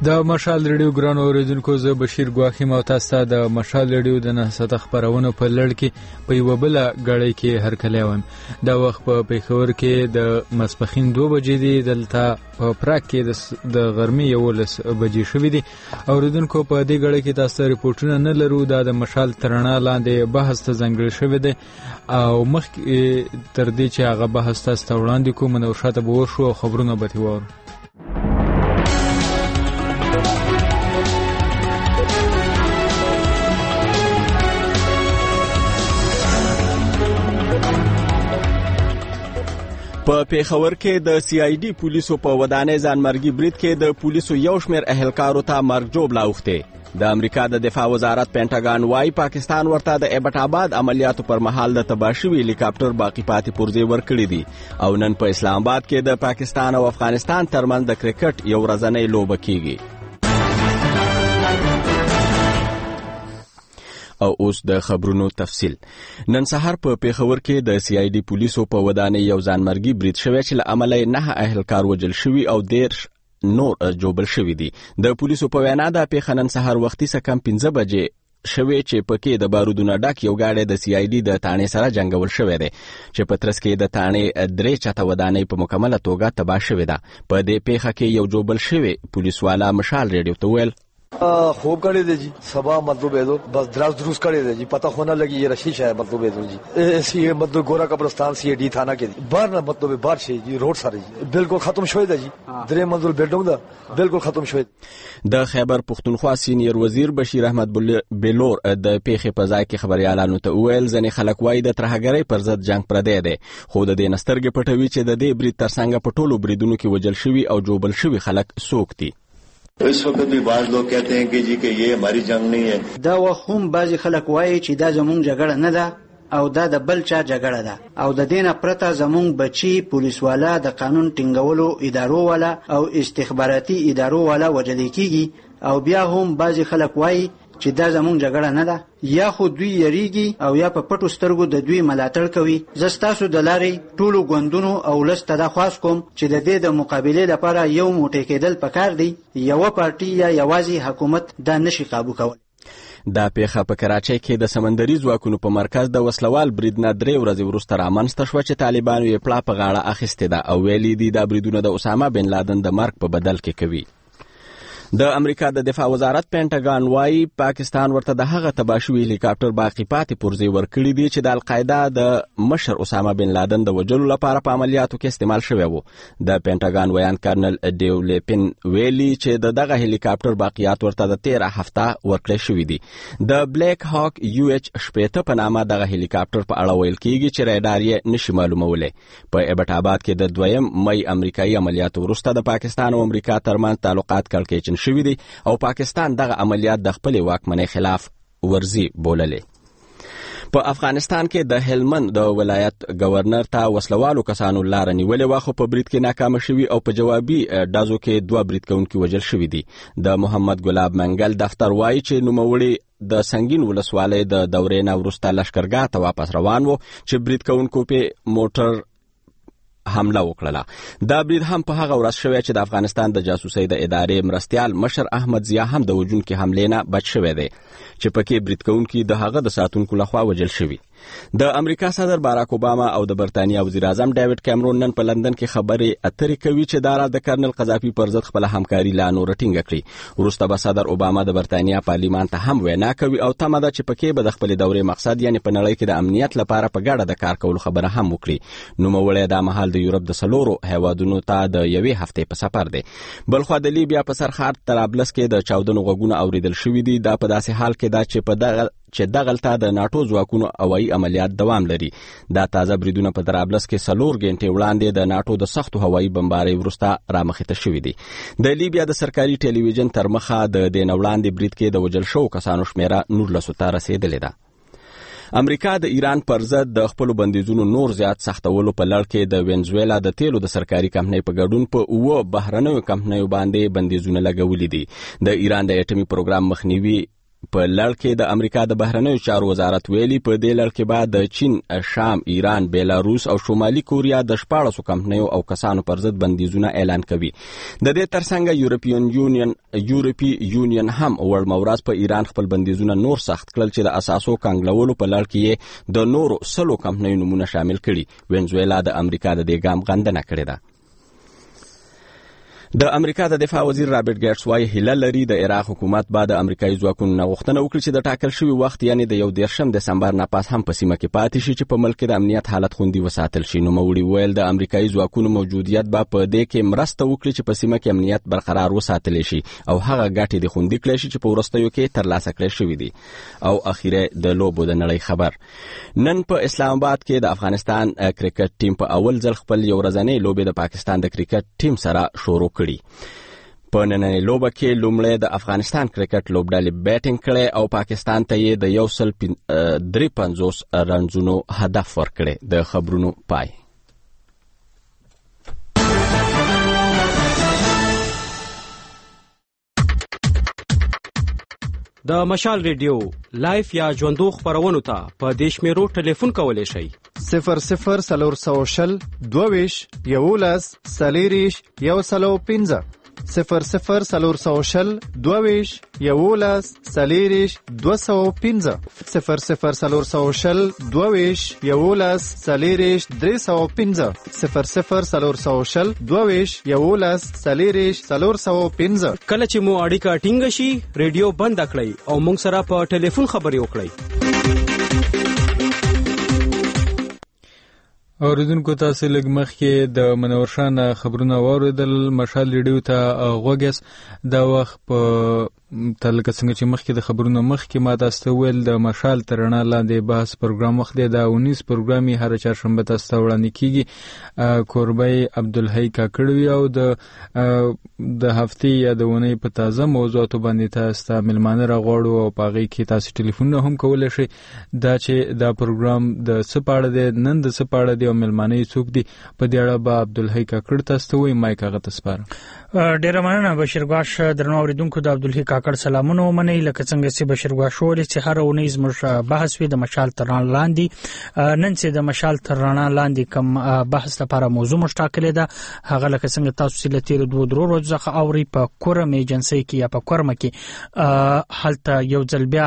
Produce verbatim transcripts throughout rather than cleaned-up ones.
د مشال ریډیو ګران اوریدونکو، زه بشیر ګواخیم او تاسو ته د مشال ریډیو د نهسته خبرونو په لړ کې په یو بل غړی کې هرکلی وایم. دا وخت په پیښور کې د ماسپښین دوه بجې دی، دلته په پراګ کې د غرمې یولس بجې شوې دي. اوریدونکو په دې غړی کې تاسو ریپورتونه نه لرو، دا د مشال ترڼا لاندې بحث ته ځانګړی شوی دی او مخکې تر دې چې هغه بحث تاسو ته وړاندې کوم نو شاته به وشو او خبرونه به تیوارو. په پیښور کې د سی آی ډي پولیسو په ودانۍ ځانمرګي برید کې د پولیسو یو شمېر اهلکارو ته مرګ جوړه اوښتې. د امریکا د دفاع وزارت پینټاګان وايي پاکستان ورته د ایبټ آباد عملیاتو پر مهال د تباه شوي هلیکاپټر باقي پاتې پرزې ورکړي دي او نن په اسلام آباد کې د پاکستان او افغانستان ترمنځ د کرکټ یو ورځنۍ لوبه کیږي. او اوس د خبرونو تفصیل. نن سهار په پیښور کې د سی آی ډي پولیسو په ودانۍ یو ځانمرګي برید شوی چې له امله نه اهلکار وژل شوي او دېرش نور جوبل شوي دي. د پولیسو په وینا دا پیښه نن سهار وختي څه کم پنځه بجې شوی چې پکې د بارودونو ډک یو گاډی د سی آی ډي د تانې سره جنګول شوی دی چې په ترڅ کې د تانې درې چته ودانۍ په مکمله توګه تباه شوې ده. په دې پیښه کې یو جوبل شوی پولیسوالا مشال ریډیو ته ویل خوب کړی دی جی، سبا مطلب دو بس دراز دروس کړی دی جی، پتہ خو نه لګي یہ رشی شای مطلب دو جی سی مطلب گورا قبرستان سی ڈی تھانہ کې بار نه مطلب بار شي جی روډ سره جی بالکل ختم شوی دی جی، درې منزل بلډینګ دا بالکل ختم شوی. د خیبر پختونخوا سینیر وزیر بشیر احمد بلور د پیښې په ځای کې خبريالانو ته ویل ځنې خلک وایي د ترهګرۍ پر ضد جنگ پردی دی، خو د دې نسترګې پټوي چې د دې برید ترڅنګ په ټولو بریدونو کې وجل شوي او جوبل شوي خلک څوک دي. اس وقت بھی بعض لوگ کہتے ہیں کہ جی کہ یہ ہماری جنگ نہیں ہے. دا وهم بعضی خلک وایي چې دا زمونږ جګړه نه ده او دا د بل چا جګړه ده او د دینه پرته زمونږ بچي پولیسوالا د قانون ټینګولو ادارو والا او استخباراتي ادارو والا وجل کیږي او بیا هم بعضی خلک وایي چې دا زمونږ جګړه نه ده، یا خو دوی یریږي او یا په پټو سترګو د دوی ملاتړ کوي. زه ستاسو د لارې ټولو ګوندونو او لسته دا خواست کوم چې د دې د مقابلې لپاره یو موټی کېدل پکار دی، یوه پارټي یا یوازې حکومت دا نشي قابو کول. دا پیښه په کراچۍ کې د سمندري ځواکونو په مرکز د وسلوال برید نه درې ورځې وروسته رامنځته شوه چې طالبانو یې پړه په غاړه اخیستې ده او ویلي دي دا بریدونه د اسامه بن لادن د مرګ په بدل کې کوي. د امریکا د دفاع وزارت پینټاګان وايي پاکستان ورته د هغه تباه شوي هلیکاپټر باقي پاتې پرزې ورکړي دي چې د القاعده د مشر اسامه بن لادن د وژلو لپاره په عملیاتو کې استعمال شوی وو. د پینټاګان ویان کرنل ډیو لیپن ویلي چې د دغه هلیکاپټر باقیات ورته د تیره هفته ورکړل شوي دي. د بلیک هاک یو ایچ شپېته په نامه دغه هلیکاپټر په اړه ویل کیږي چې ریډار یې نشي معلومولی. په ایبټ آباد کې د دویم مئی امریکایي عملیاتو وروسته د پاکستان او امریکا ترمنځ تعلقات کړکېچن شوي دي او پاکستان دغه عملیات د خپل واکمنۍ خلاف ورزي بوللې. په افغانستان کې د هلمند د ولایت گورنر ته وسلوالو کسانو لار نیولې وه خو په برید کې ناکامه شوي او په جوابي ډزو کې دوه برید کوونکي وژل شوي دي. د محمد ګلاب منګل دفتر وایي چې نوموړي د سنگین ولسوالۍ د دورې نه وروسته لښکرګاه ته واپس روان وو چې برید کوونکو په موټر حمله وکړه. دا برید هم په هغه ورځ شوی چې د افغانستان د جاسوسۍ د ادارې مرستیال مشر احمد ضیا هم د وژونکي حملې نه بچ شوی دی چې پکې برید کوونکي د هغه د ساتونکو لخوا وژل شوي. د امریکا صدر باراک اوباما او د برتانیا وزیر اعظم ډیوډ کیمرون نن په لندن کې خبرې اترې کوي چې دا راز د کرنل قذافي پر ضد خپله همکاري لا نوره ټینګه کړي. وروسته به صدر اوباما د برتانیا پارلیمان ته هم وینا کوي او تمه ده چې پکې به د خپلې دورې مقصد یعنې په نړۍ کې د امنیت لپاره په ګډه د کار کولو خبره هم وکړي. نوموړی دا مهال د یورپ د څلورو هیوادونو ته د یوې هفتې په سفر دی. بلخوا د لیبیا په سرحد طرابلس کې د چاودنو غږونه اوریدل شوي دي. دا په داسې حال کې ده چې په دغه چې دغلته د ناټو ځواکونو هوایي عملیات دوام لري. دا تازه بریدونه په طرابلس کې څلور غنټې وړاندې د ناټو د سختو هوایي بمبارۍ وروسته رامخته شوي دي. د لیبیا د سرکاري ټلویزیون تر مخه د دې نه وړاندې برید کې د وژل شوو کسانو شمېره نولسو ته رسېدلې ده. امریکا د ایران پر ضد د خپلو بندیزونو نور زیات سختولو په لړ کې د وینزویلا د تیلو د سرکاري کمپنۍ په ګډون په اووه بهرنیو کمپنیو باندې بندیزونه لګولي دي. د ایران د اټومي پروګرام مخنیوي په لړ کې د امریکا د بهرنیو چارو وزارت ویلي په دې لړ کې به د چین، شام، ایران، بیلاروس او شمالي کوریا د شپاړسو کمپنیو او کسانو پر ضد بندیزونه اعلان کوي. د دې ترڅنګ یورپین یونین یورپی یونین هم ورځ مورز په ایران خپل بندیزونه نور سخت کړل چې د اساسو کانګلولو په لړ کې د نورو سلو کمپنیو نمونه شامل کړي. وینزویلا د امریکا د دې ګام غندنه کړې ده. د امریکا د دفاع وزیر رابرټ ګیټس وايي هیله لري د عراق حکومت بعد د امریکایي ځواکونو نه غوښتنه وکړي چې د ټاکل شوي وخت یعنی د یو دیرشم دسمبر نه پاس هم په سیمه کې پاتې شي چې په ملک کې د امنیت حالت خوندي وساتل شي. نوموړي ویل د امریکایي ځواکونو موجودیت به په دې کې مرسته وکړي چې په سیمه کې امنیت برقرار وساتل شي او هغه ګټې د خوندي کړي شي چې په ورستیو کې ترلاسه کړي شوې دي. او اخیره د لوبو د نړۍ خبر. نن په اسلام آباد کې د افغانستان کرکټ ټیم په اول ځل خپل یو ورځنی لوبې د پاکستان د کرکټ ټیم سره شروع کړي. په نننۍ لوبه کې لومړی د افغانستان کرکټ لوبډلې بیټینګ کړې او پاکستان ته یې د یو سل درې پنځوس رنزونو هدف ورکړی. د خبرونو پای. د مشال ریډیو لایف یا ژوندو خبرونو ته په دیش میرو ټلیفون کولی شئ صفر صفر سلور سو شل دوویش یولس سلیریش یو سلو پنځه صفر صفر سلور سو شل دوویش یولس سلیریش دو سو پنځه صفر صفر سلور سو شل دوویش یولس سلیریش درې سو پنځه صفر صفر سلور سو شل دوویش یولس سلیریش څلور سو پنځه. کله چې مو اړیکه ټینګه شي ریډیو بند کړئ او موږ سره په ټلیفون خبرې وکړئ. اوریدونکو تاسو لږ مخکې د منور شاه خبرونه واوریدل. مشال ریډیو ته غوږیاست. دا وخت په تلکه څنګه چې مخکې د خبرونو مخکې ما تاسو ته ویل د مشال تر رڼا لاندې بحث پروګرام وخت دی. د اونیس پروګرام یې هر چهارشنبه تاسو ته وړاندې کیږي. کوربی عبدالحی کاکړوي او د د هفتې یا د اونۍ په تازه موضوعاتو باندې تاسو ته ملمانه راغواړو او په هغې کې تاسو ټلیفونونه هم کولی شئ. دا چې دا پروګرام د څه په اړه دی، نن د څه په اړه دی او ملمانه یې څوک دي، په دې اړه به عبدالحی کاکړ تاسو ته وایي. مایک هغه ته سپارم. ډیره مننه بشیر ګواش. درنو اوریدونکو د عبدالحی کاکړ سلامونه ومنئ. لکه څنګه چې بشیر ګواش وویل چې هر اونۍ زموږ بحث وي د مشال تر رڼا لاندې. نن چې د مشال تر رڼا لاندې کوم بحث لپاره موضوع موږ ټاکلې ده هغه لکه څنګه تاسو چې له تېرو دوو درو ورځو څخه اورئ په کورم ایجنسۍ کې یا په کورمه کې هلته یو ځل بیا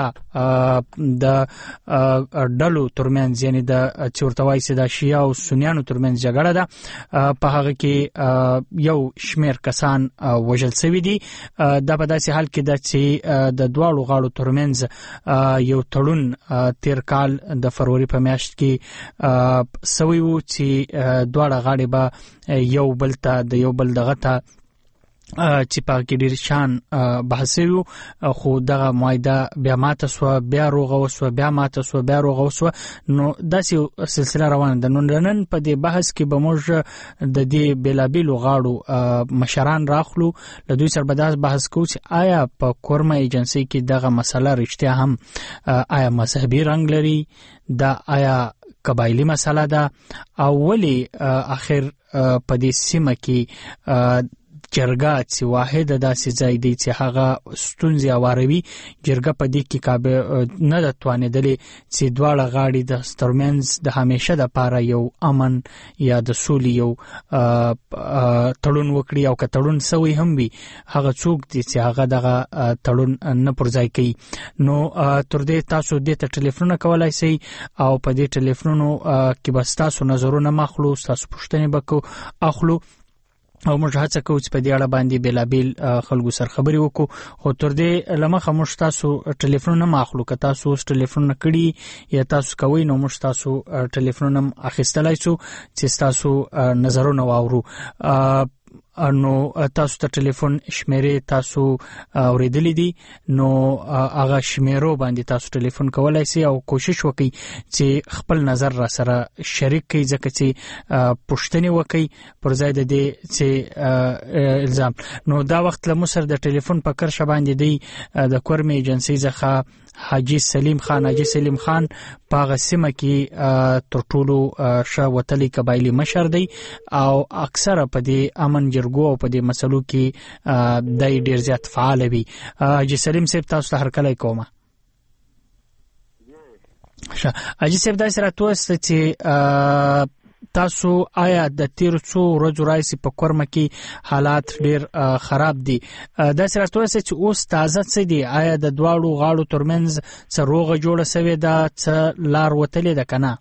د ډلو ترمنځ یعنی د چې ورته وایي چې د شیعه او سنیانو ترمنځ جګړه ده. په هغه کې یو شمېر کسان وژل شوي دي. دا په داسې حال کې ده چې د دواړو غاړو ترمنځ یو تړون تیر کال د فروری په میاشت کې سوی و چې دواړه غاړې به یو بل ته د یو بل دغه ته چې په کې ډیر شان بحث وو. خو دغه معاهده بیا ماته سو، بیا روغه وسو، بیا ماته سو، بیا روغه وسو. نو داسې سلسله روانه ده. نو نن په دې بحث کې به موږ د دې بیلابیلو غاړو مشران راخلو، له دوی سره به دا بحث کوو چې آیا په کورمه ایجنسۍ کې دغه مسله رښتیا هم آیا مذهبي رنګ لري، دا آیا قبایلی مسله ده، او ولې اخر په دې سیمه کې جرګه چې واحد داسې ځای دی چې هغه ستونزې اواروي. جرګه په دې کې کابه نه ده توانېدلې چې دواړه غاړې د ترمنځ د همیشه دپاره یو امن یا د سولې یو تړون وکړي، او که تړون سوی هم وي هغه څوک دي چې هغه دغه تړون نه پر ځای کوي. نو تر دې تاسو دې ته ټلیفونونه کولی شئ او په دې ټلیفونونو کې به ستاسو نظرونه ماخلو، ستاسو پوښتنې به اخلو او موږ هڅه کوو چې په دې اړه باندې بیلابیل خلکو سره خبرې وکړو. خو تر دې لمخه موږ تاسو ټلیفونونه نه اخلو. که تاسو اوس ټلیفونونه کړي یا تاسو کوئ نو موږ تاسو ټلیفونونه هم اخیستلی شو چې تاسو نظرونه واورو. نو تاسو ته ټلیفون شمیرې تاسو اوریدلې دي، نو هغه شمیرو باندې تاسو ټلیفون کولای شئ او کوشش وکړئ چې خپل نظر را سره شریک کړئ، ځکه چې پوښتنې وکړئ پر ځای د دې چې الزام. نو دا وخت له مو سره د ټلیفون په کرښه باندې دی د کورمې ایجنسۍ څخه حاجی سلیم خان. حاجی سلیم خان په هغه سیمه کې تر ټولو ښه وتلی قبایلي مشر دی او اکثره په دې امن جرګو او په دې مسلو کې دی ډېر زیات فعال وي. حاجی سلیم صاحب تاسو ته هرکلی کومه. اجي صاحب داسې راته چې تاسو آیا د تیر څو ورځو راځي په کورمه کې حالات ډیر خراب دي دا سره تاسو چې اوس تازه څه دي آیا د دواړو غاړو ترمنځ څه روغه جوړه سوي دا څه لار وتلې ده کنه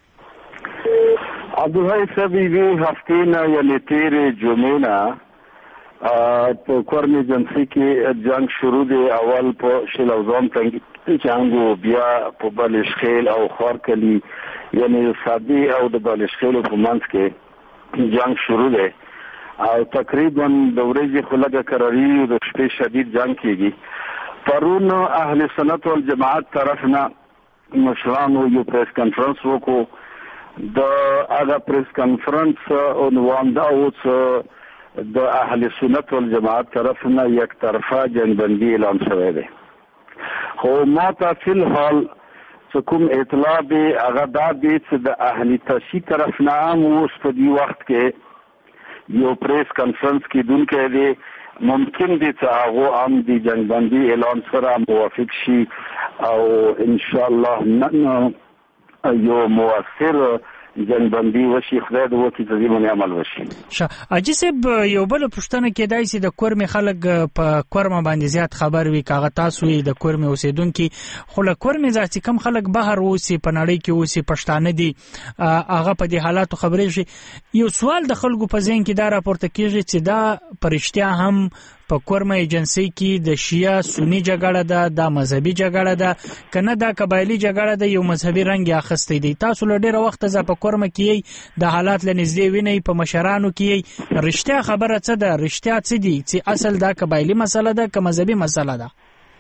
عبدالحی صاحب یې هفته نه یعنی تیر جمعه نه په کورمه جنسي کې جنگ شروع دی اول په شلوزام څنګه جنگو بیا په بالشخیل او خارکلی یعنی صادی او د بالشخیل په منځ کې جنگ شروع دی او تقریبا د ورځې خلګه قراری او د شپې شدید جنگ کیږي پرون اهل سنت والجماعت طرفنا مشرانو یو پریس کانفرنس وکړو د هغه پریس کانفرنس عنوان دا و چې د اهل سنت والجماعت طرفنا یک طرفه جنگبندي اعلان شوی دی خو ما ته فی الحال کوم اطلاع به هغه دا دی چې د اهلی تشی طرف نه هم اوس په دې وخت کې یو پریس کانفرنس کې دونکو دی ممکن دی چې هغه هم د جنگبندي اعلان سره موافق شي او ان شاء الله نن یو موثر جنگبندي وشي خدای دې وکړي چې زموږ عمل وشي. ښه اجي صاحب یو بل پوښتنه کېدای شي د کورمې خلک په کورمه باندې زیات خبر وي کاغه تاسو یې د کورمې اوسیدونکو خو له کورمې ځکه کم خلک بهر اوسي په نړۍ کې اوسي پښتانه دي هغه په دې حالاتو خبرې شي یو سوال د خلکو په ذهن کې دا راپورته کیږي چې دا پرشتیا هم په کورمه ایجنسی کې د شیعه سنی جګړه ده د مذهبي جګړه ده کنه دا قبایلی جګړه ده یو مذهبي رنګ اخیستی دی تاسو له ډیره وخت ځا په کورمه کې د حالات لنږدې ویني په مشرانو کې رښتیا خبره څه ده رښتیا څه دي چې اصل دا قبایلی مسله ده که مذهبي مسله ده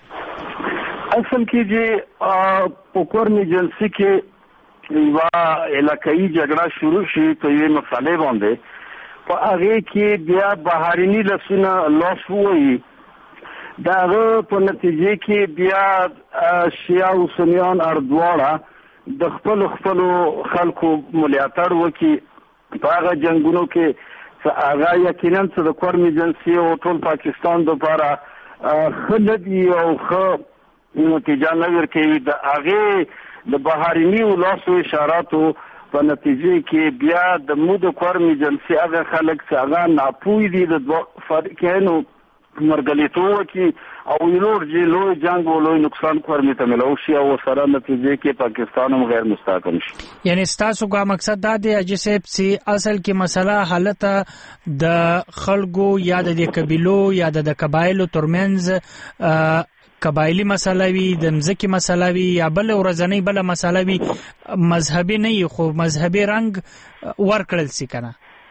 اصل کې چې په کورمه ایجنسی کې یو علاقائی جګړه شروع شي په یوه مسله باندې په هغه کې بیا بهرني لسونه لاس وایي داغه په نتیجه کې بیا شیعه او سنیان اردواړه د خپل خپل خلکو ملاتړ وکي په هغه جنگونو کې هغه یقینا چې د کورمه ایجنسی او ټول پاکستان لپاره خلدي او خو نتیجه نه ورکوي د هغه د بهرني لاسو اشاراتو په نتیجه کې بیا د مود کورمه ایجنسی هغه خلک چې هغه ناپوهي دي د فرقینو مرګلیتوب کې او یلور جی لوی جنگ او لوی نقصان کورمه ته ملو شي او سره نتیجه کې پاکستان هم غیر مستحکم شي یعنی تاسو کو مقصد دا دی چې سیب سي اصل کې مسله حالت د خلکو یا د قبيلو یا د قبایلو ترمنځ قبایلی مسله وي د مزکی مسله وي یا بل ورځنی بل مسله وي مذهبي نه خو مذهبي رنګ ورکړل سي کنه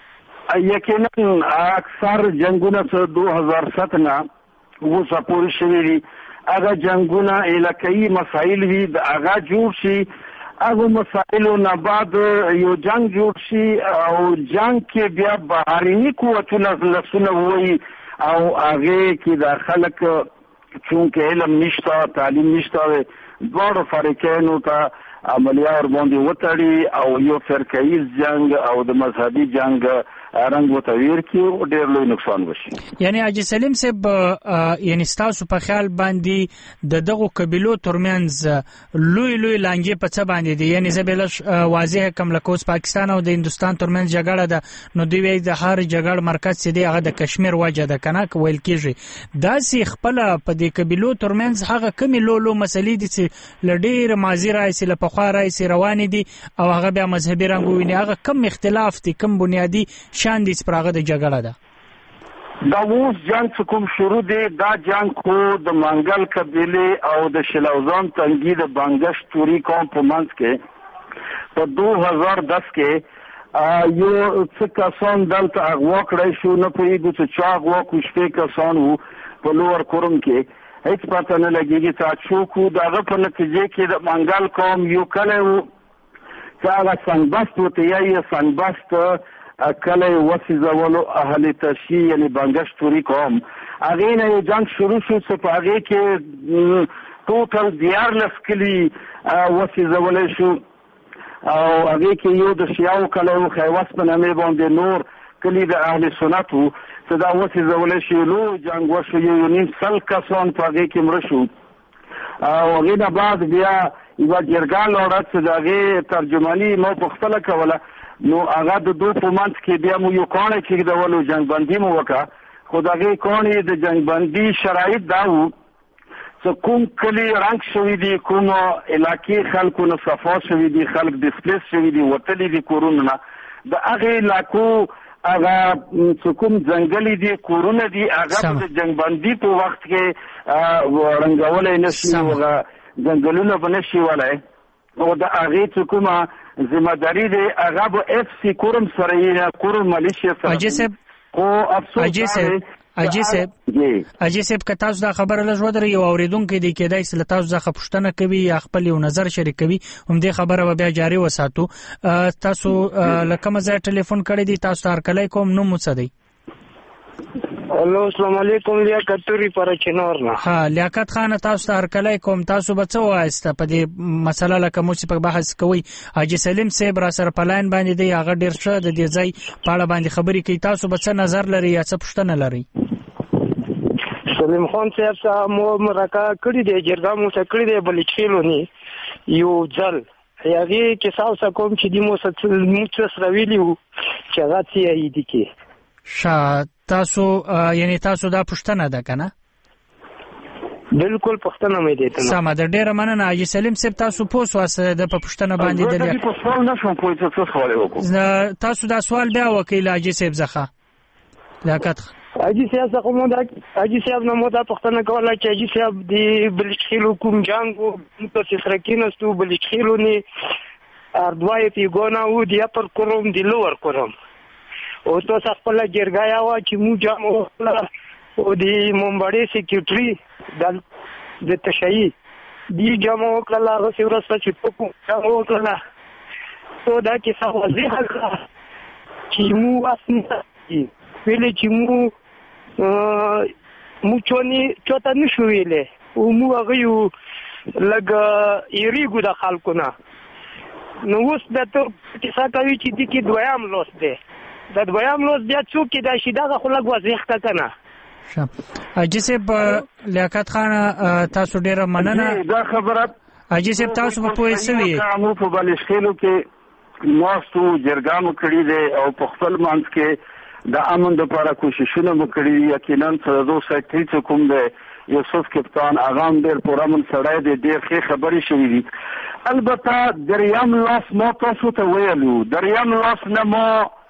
یقینا اکثر جنگونه څه دوه هزار سات نه وسه پوری شوی دي هغه جنگونه علاقائی مسایل وي د هغه جوړ شي هغه مسایلو نه بعد یو جنگ جوړ شي او جنگ کې بیا بهرني قوتونه لسونه وي او هغه کې د خلک چونکه علم نشته تعلیم نشته دوړو فرقینو ته عملیه ور باندې وتړي او یو فرقایي جنگ او د مذهبي جنگ رنګ وتویر کې ډېر لوی نقصان وشي یعنی اجي سلیم صاحب یعنی تاسو په خیال باندې د دغه قبيلو ترمنځ لوی لوی لانجې په څه باندې دي یعنی زبلش واضح کوم لکوس پاکستان او د هندستان ترمنځ جګړه ده نو دی وی د هر جګړه مرکز چې دی هغه د کشمیر وجه ده کنه ویل کیږي دا سي خپل په دې قبيلو ترمنځ هغه کمی لولو مسلې دي چې لډیر مازی راځي له پخوا راځي روان دي او هغه بیا مذهبي رنګ ویني هغه کم اختلاف دي کم بنیادی شان دي سپراغه د جګړه ده دا اوس جنگ کوم شروع دی دا جنگ خو د منګل قبیله او د شلوزان تنګي د بنگش توري قوم په منځ کې په دوه هزار دس کې یو څه کسان دلته اغوا کړی شو نه پوهېږو چې چا اغوا کړو شپې کسان وو په لوړ کورم کې هیڅ پته نه لګېږي چې څوک وو د هغه په نتیجې کې د منګل قوم یو کلی وو چې هغه سنبست ورته یایي سنبست کله وسیزولو اهل تشی یعنی بنگش توری قوم هغه نه یو جنگ شروع شو چې په هغه کې ټوټل دیارلس کلی وسیزولې شو او هغه کې یو د شیاو کله خیواس په نامه باندې نور کلی د اهل سنتو چې دا وسیزولې شو نو جنگ وشو یو نیم سل کسان په هغه کې مړ شو او هغه نه بعد بیا یو جرګه لوړه چې دغه ترجمانی مو پختله کوله نو هغه د دوه په منځ کې بیا مو یو کانه کې د ولو جنگ بندي مو وکړه خو دغه کانه د جنگ بندي شرایط دا وو چې کوم کلی رنگ شوی دی کوم علاقې خلکو نه صفا شوی دی خلک ډیسپلیس شوی دی وتلی دی کورونه د هغه علاقو هغه چې کوم ځنګلي دي کورونه دي هغه د جنگ بندي په وخت کې ورنګولې نشي هغه ځنګلونه به نشي ولای او د هغه چې کومه ذمہداري دی هغه به اف سی کورم سره یې کورم مالیشیا سره اجي صاحب او افسوس اجي صاحب اجي صاحب اجي صاحب که تاسو دا خبره لږ ودرې یو اوریدونکو دی کېدای چې تاسو ځخه پوښتنه کوي یا خپل یو نظر شریکوي هم دې خبره به بیا جاری وساتو تاسو لکه مزه ټلیفون کړی دی تاسو هر کله کوم نو مڅدی الو السلام علیکم لیاقت توري پر چنور نه ها لیاقت خان تاسو هر کله کوم تاسو به څه وایسته په دې مسله لکه مو چې په بحث کوي حاجی سلیم صاحب را سره پلاین باندې دی هغه ډیر ښه د دې ځای په اړه باندې خبرې کوي تاسو به څه نظر لري یا څه پوښتنه لري سلیم خان صاحب صاحب مو مرکه کړی دی جرګه مو څه کړی دی بلې چیلونی یو ځل هغه کې تاسو کوم چې دی مو څه مو څه سرویلی وو چې هغه څه دی کې شا تاسو یعنی تاسو دا پښتنه ده کنه بالکل پښتنه مې دي ته سم ده ډیره مننه حاجی سلیم صاحب تاسو پوس واسه د پښتنه باندې د دې په سوال نشم پوه څه سوال وکړم تاسو دا سوال بیا وکیل حاجی صاحب زخه لیاقت حاجی صاحب څنګه مو دا حاجی صاحب نو دا پښتنه کوله چې حاجی صاحب دی بلچخیلو کوم جنگو په سفرکینستو بلچخیلو ني اردوای پیګونه و دی پر کوم دی لور کوم او تو خپل جرګایا وا چې مو جام او دی مونبړې سیکریټري د د تشهي دی جام او کله هغه ورځ چې په کوم جام او کله تو دا کې څه وځي چې مو اسنه ویلې چې مو مو چونی چوتا نشو ویلې او مو هغه یو لګ یریګو د خلکو نه نو اوس د ته چې څه کوي چې د کې دویم لوس دی د دویم لوس بیا څوک کې دا شي دغه خو لږ وضیح کا کنه حاجی صاحب لیاقت خان تاسو ډیره مننه دا خبره حاجی صاحب تاسو په پوهې سوي مو په بلشخیلو کې موستو جرګانو کړی دی او په خپل منځ کې د امن لپاره کوششونه وکړي یقینا څه سیکریټری څه کوم دی یوسف کپتان اغام ډیر پرامن سړی دی ډیر ښه خبرې شوې دي البته دریم لاس مو تاسو ته ویلو دریم لاس نه مو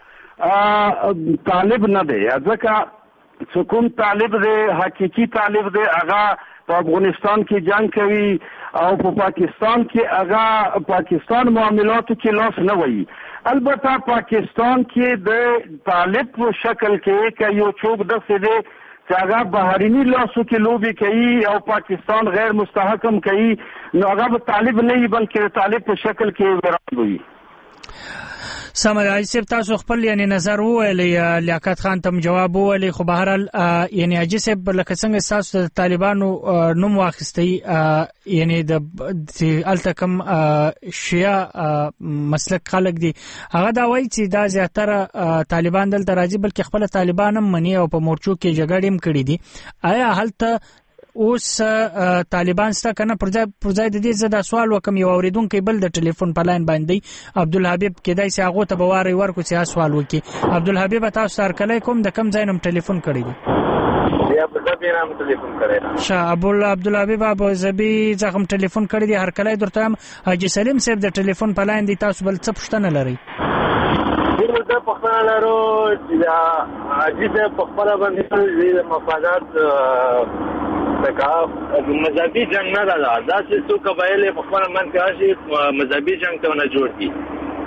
طالب نه دی ځکه چې کوم طالب دی حقيقي طالب دی هغه په افغانستان کې جنگ کوي او په پاکستان کې هغه پاکستان معاملاتو کې لاس نه وایي البته پاکستان کې د طالب په شکل کې کې یو څوک د سده چې هغه بهرینی لاسو کې لوبي کوي او پاکستان غیر مستحکم کوي نو هغه طالب نه بلکې طالب په شکل کې ورانوي سمه حاجی صاحب تاسو خپل یعنی نظر وویلې لیاقت خان تم جواب وویلې خو بهر حال یعنی حاجی صاحب لکه څنګه تاسو د طالبانو نوم واخیستي یعنی د التکم شیعه مسلک خلک دي هغه دا وایي چې دا زیاتره طالبان دلته راځي بلکې خپل طالبان هم مني او په مورچو کې جګړې هم کړې دي آیا هلته اوس طالبان ستا کنه پرځای پرځای د دې زدا سوال وکم یو اوریدونکو بل د ټلیفون په لاین باندې عبدالحبیب کېدای سي هغه ته بواري ورکو چې سوال وکي عبدالحبیب تاسو سره کله کوم د کم ځای نم ټلیفون کړی دی یا په دې نام ټلیفون کړی شاه ابو عبدالحبیب ابو زبی زغم ټلیفون کړی دی هر کله درته حاجی سلیم صاحب د ټلیفون په لاین دی تاسو بل څه پوښتنه لري موږ په خپل لارو چې حاجی صاحب په خپل باندې د مفادات مذهبي جنگ نه ده دا چې څو قبایل په خپل من کې راشي مذهبي جنگ ته نه جوړ دي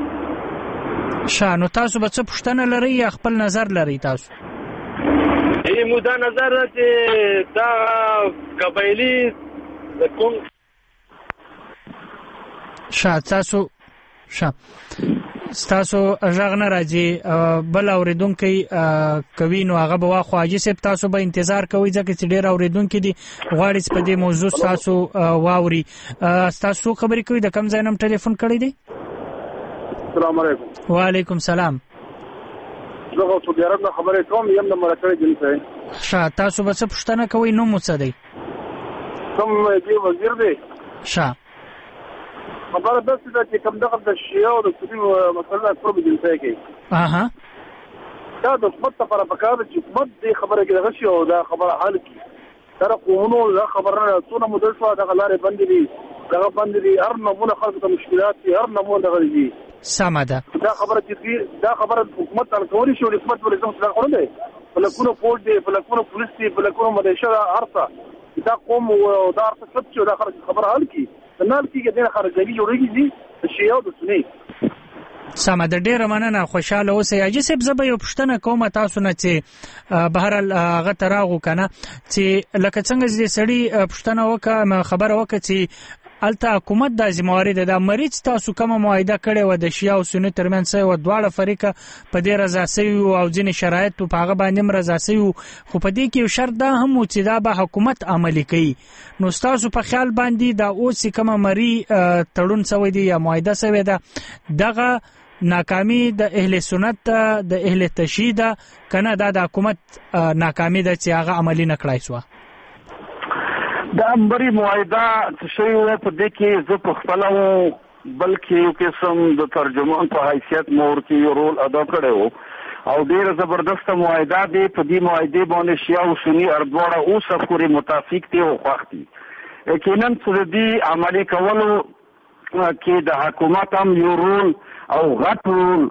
شانو تاسو به څه پوښتنه لرئ یا خپل نظر لرئ تاسو ای مو دا نظر چې دا قبایلی کوم شا تاسو شا تاسو ژغ نه راځي بل اوریدونکو کوي نو هغه به واخو حاجی صاحب تاسو به انتظار کوئ ځکه چې ډیر اوریدونکو دي غواړي په دې موضوع تاسو واوري تاسو خبرې کوي د کم ځای نم ټلیفون کړی دی السلام علیکم وعلیکم سلام زه په ډیرم نه خبرې کوم یم د مرکز جنسه شا تاسو به څه پوښتنه کوئ نو مو څه دی کوم دی وزیر دی شا خبره داسې ده چې کوم دغه د شیعه او د سني مسله قرب جنسي کوي اها دا د حکومت لپاره پکار چې حکومت دې خبره کې دغه شی او دا خبره حل کړي تر قومونو دا خبره څونه مدل شو دا لارې بندې دي دا بندې دي هر نمونه خلک ته مشکلات دي هر نمونه دغه دي سمه ده دا خبره چې دا خبره حکومت تل کوي شو حکومت ولې څنګه څنګه کوي فلکونو پول دي فلکونو پولیس دي فلکونو مدیشه ارته دا قوم او دا ارته څه چې دا خبره حل کړي نه کیږي دا خرجوي جوړیږي دي شیعه او د سنی سمه د ډیره مننه خوشاله اوسئ اجي صاحب زه به یو پوښتنه کوم تاسو نه چې بهرحال هغه تراغو کنه چې لکه څنګه چې سړی پوښتنه وکړه خبره وکړه چې الته حکومت د ذمہواری ده د مریض تاسو کوم معاهده کړي و د شیعه او سنی ترمنځ او دواړه فریقه په دې رضا سوي او ځینې شرایط په هغه باندې رضا سوي خو په دې کې یو شرط ده هم چې دا به حکومت عملي کوي نو تاسو په خیال باندې دا اوس کوم مری تړون سوي دی یا معاهده سوي ده دغه ناکامی د اهل سنت د اهل تشیع کنه دا د حکومت ناکامی ده چې هغه عملي نکړای سو د امبري معاهده چې شوی و په دې کې زه په خپل بلکې یو قسم د ترجمان په حیثیت مور کې یو رول ادا کړی و او ډېر زبردست معاهده دی په دې معاهده باندې شیعه او سني اردواړه اوس پورې متفق دي او خوښ دي یقینا چې دې عملي کولو کې د حکومت هم یو رول او غټ رول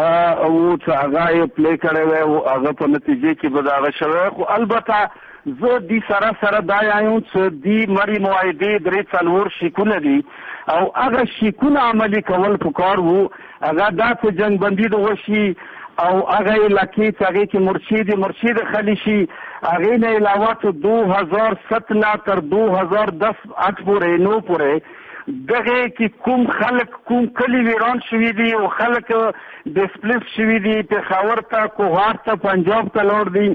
او چې هغه یې پلی کړی وی او هغه په نتیجې کې به د هغه شوی خو البته زه دی سره سره دا یایم چې دی مری معاهده درې څلور شیکونه دي او هغه شیکونه عملي کول پکار وو هغه دا چې جنگ بندي د وشي او هغه علاقې چې هغه کې مرشد مرشد خلی شي هغه نه علاوه دو هزار سات نه تر دو هزار دس اټ پورې نو پورې دغه کې کوم خلک کوم کلی ویران شوي دي او خلک ډیسپلیس شوي دي په خاور ته کوهار ته پنجاب ته لور دي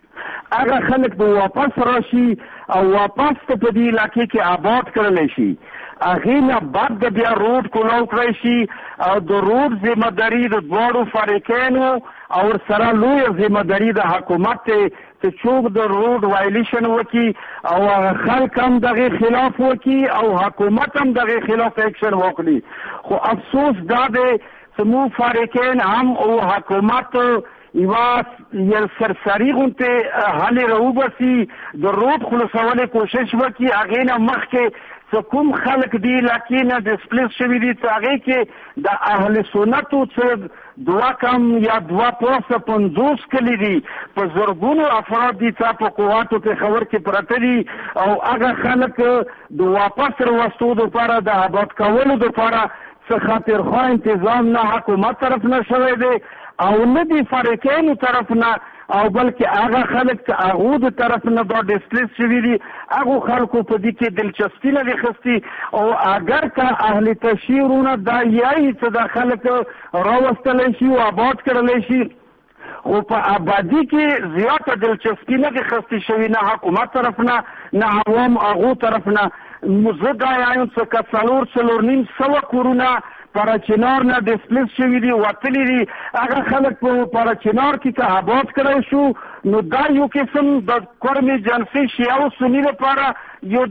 هغه خلک به واپس راشي او واپس ته په دې علاقې کې آباد کړل شي هغه نه بعد د بیا روډ کولاو کړی شي او د روډ ذمہ داری د دوړو فریقینو او سره لوی ذمہ داری د حکومت ته چې څوک د روډ وایلیشن وکي او خلک هم دغه خلاف وکي او حکومت هم دغه خلاف اکشن وکړي خو افسوس دا دی چې مو فریقین هم او حکومت یوا یل سرسری غونته حل راوبسي د روډ خلاصولو کوشش وکي هغه نه مخکې کوم خلک دی لکه نه ډیسپلیس شوی دي هغه کې د اهل سنتو څخه دوا کم یا دوا پوسه پنځوس کلی دي په زرګونو افراد دي چې په قواتو کې خبر کې پراته دي او هغه خلک د واپس وروستو لپاره د آباد کولو لپاره څه خاطر خو تنظیم نه حکومت طرف نه شوی دی او نه دی فریقینو طرف نه او بلکې هغه خلک چې هغه د طرف نه دا ډیسپلیس شوي دي هغه خلکو په دې کې دلچسپي نه لري او اگر که اهل تشیعونه دا یای چې دا خلک راوستل شي او آباد کړل شي خو په آبادی کې زیاته دلچسپي نه لري شوي نه حکومت طرف نه نه عوام هغه طرف نه مزدا یایم چې څلور څلور نیم سوه کورونه پراچینار نه ډیسپلیس شوي دي وتلي دي هغه خلک په پراچینار کې که آباد کړی شو نو دا یو قسم د قرم جنسي شیعه او سني لپاره یو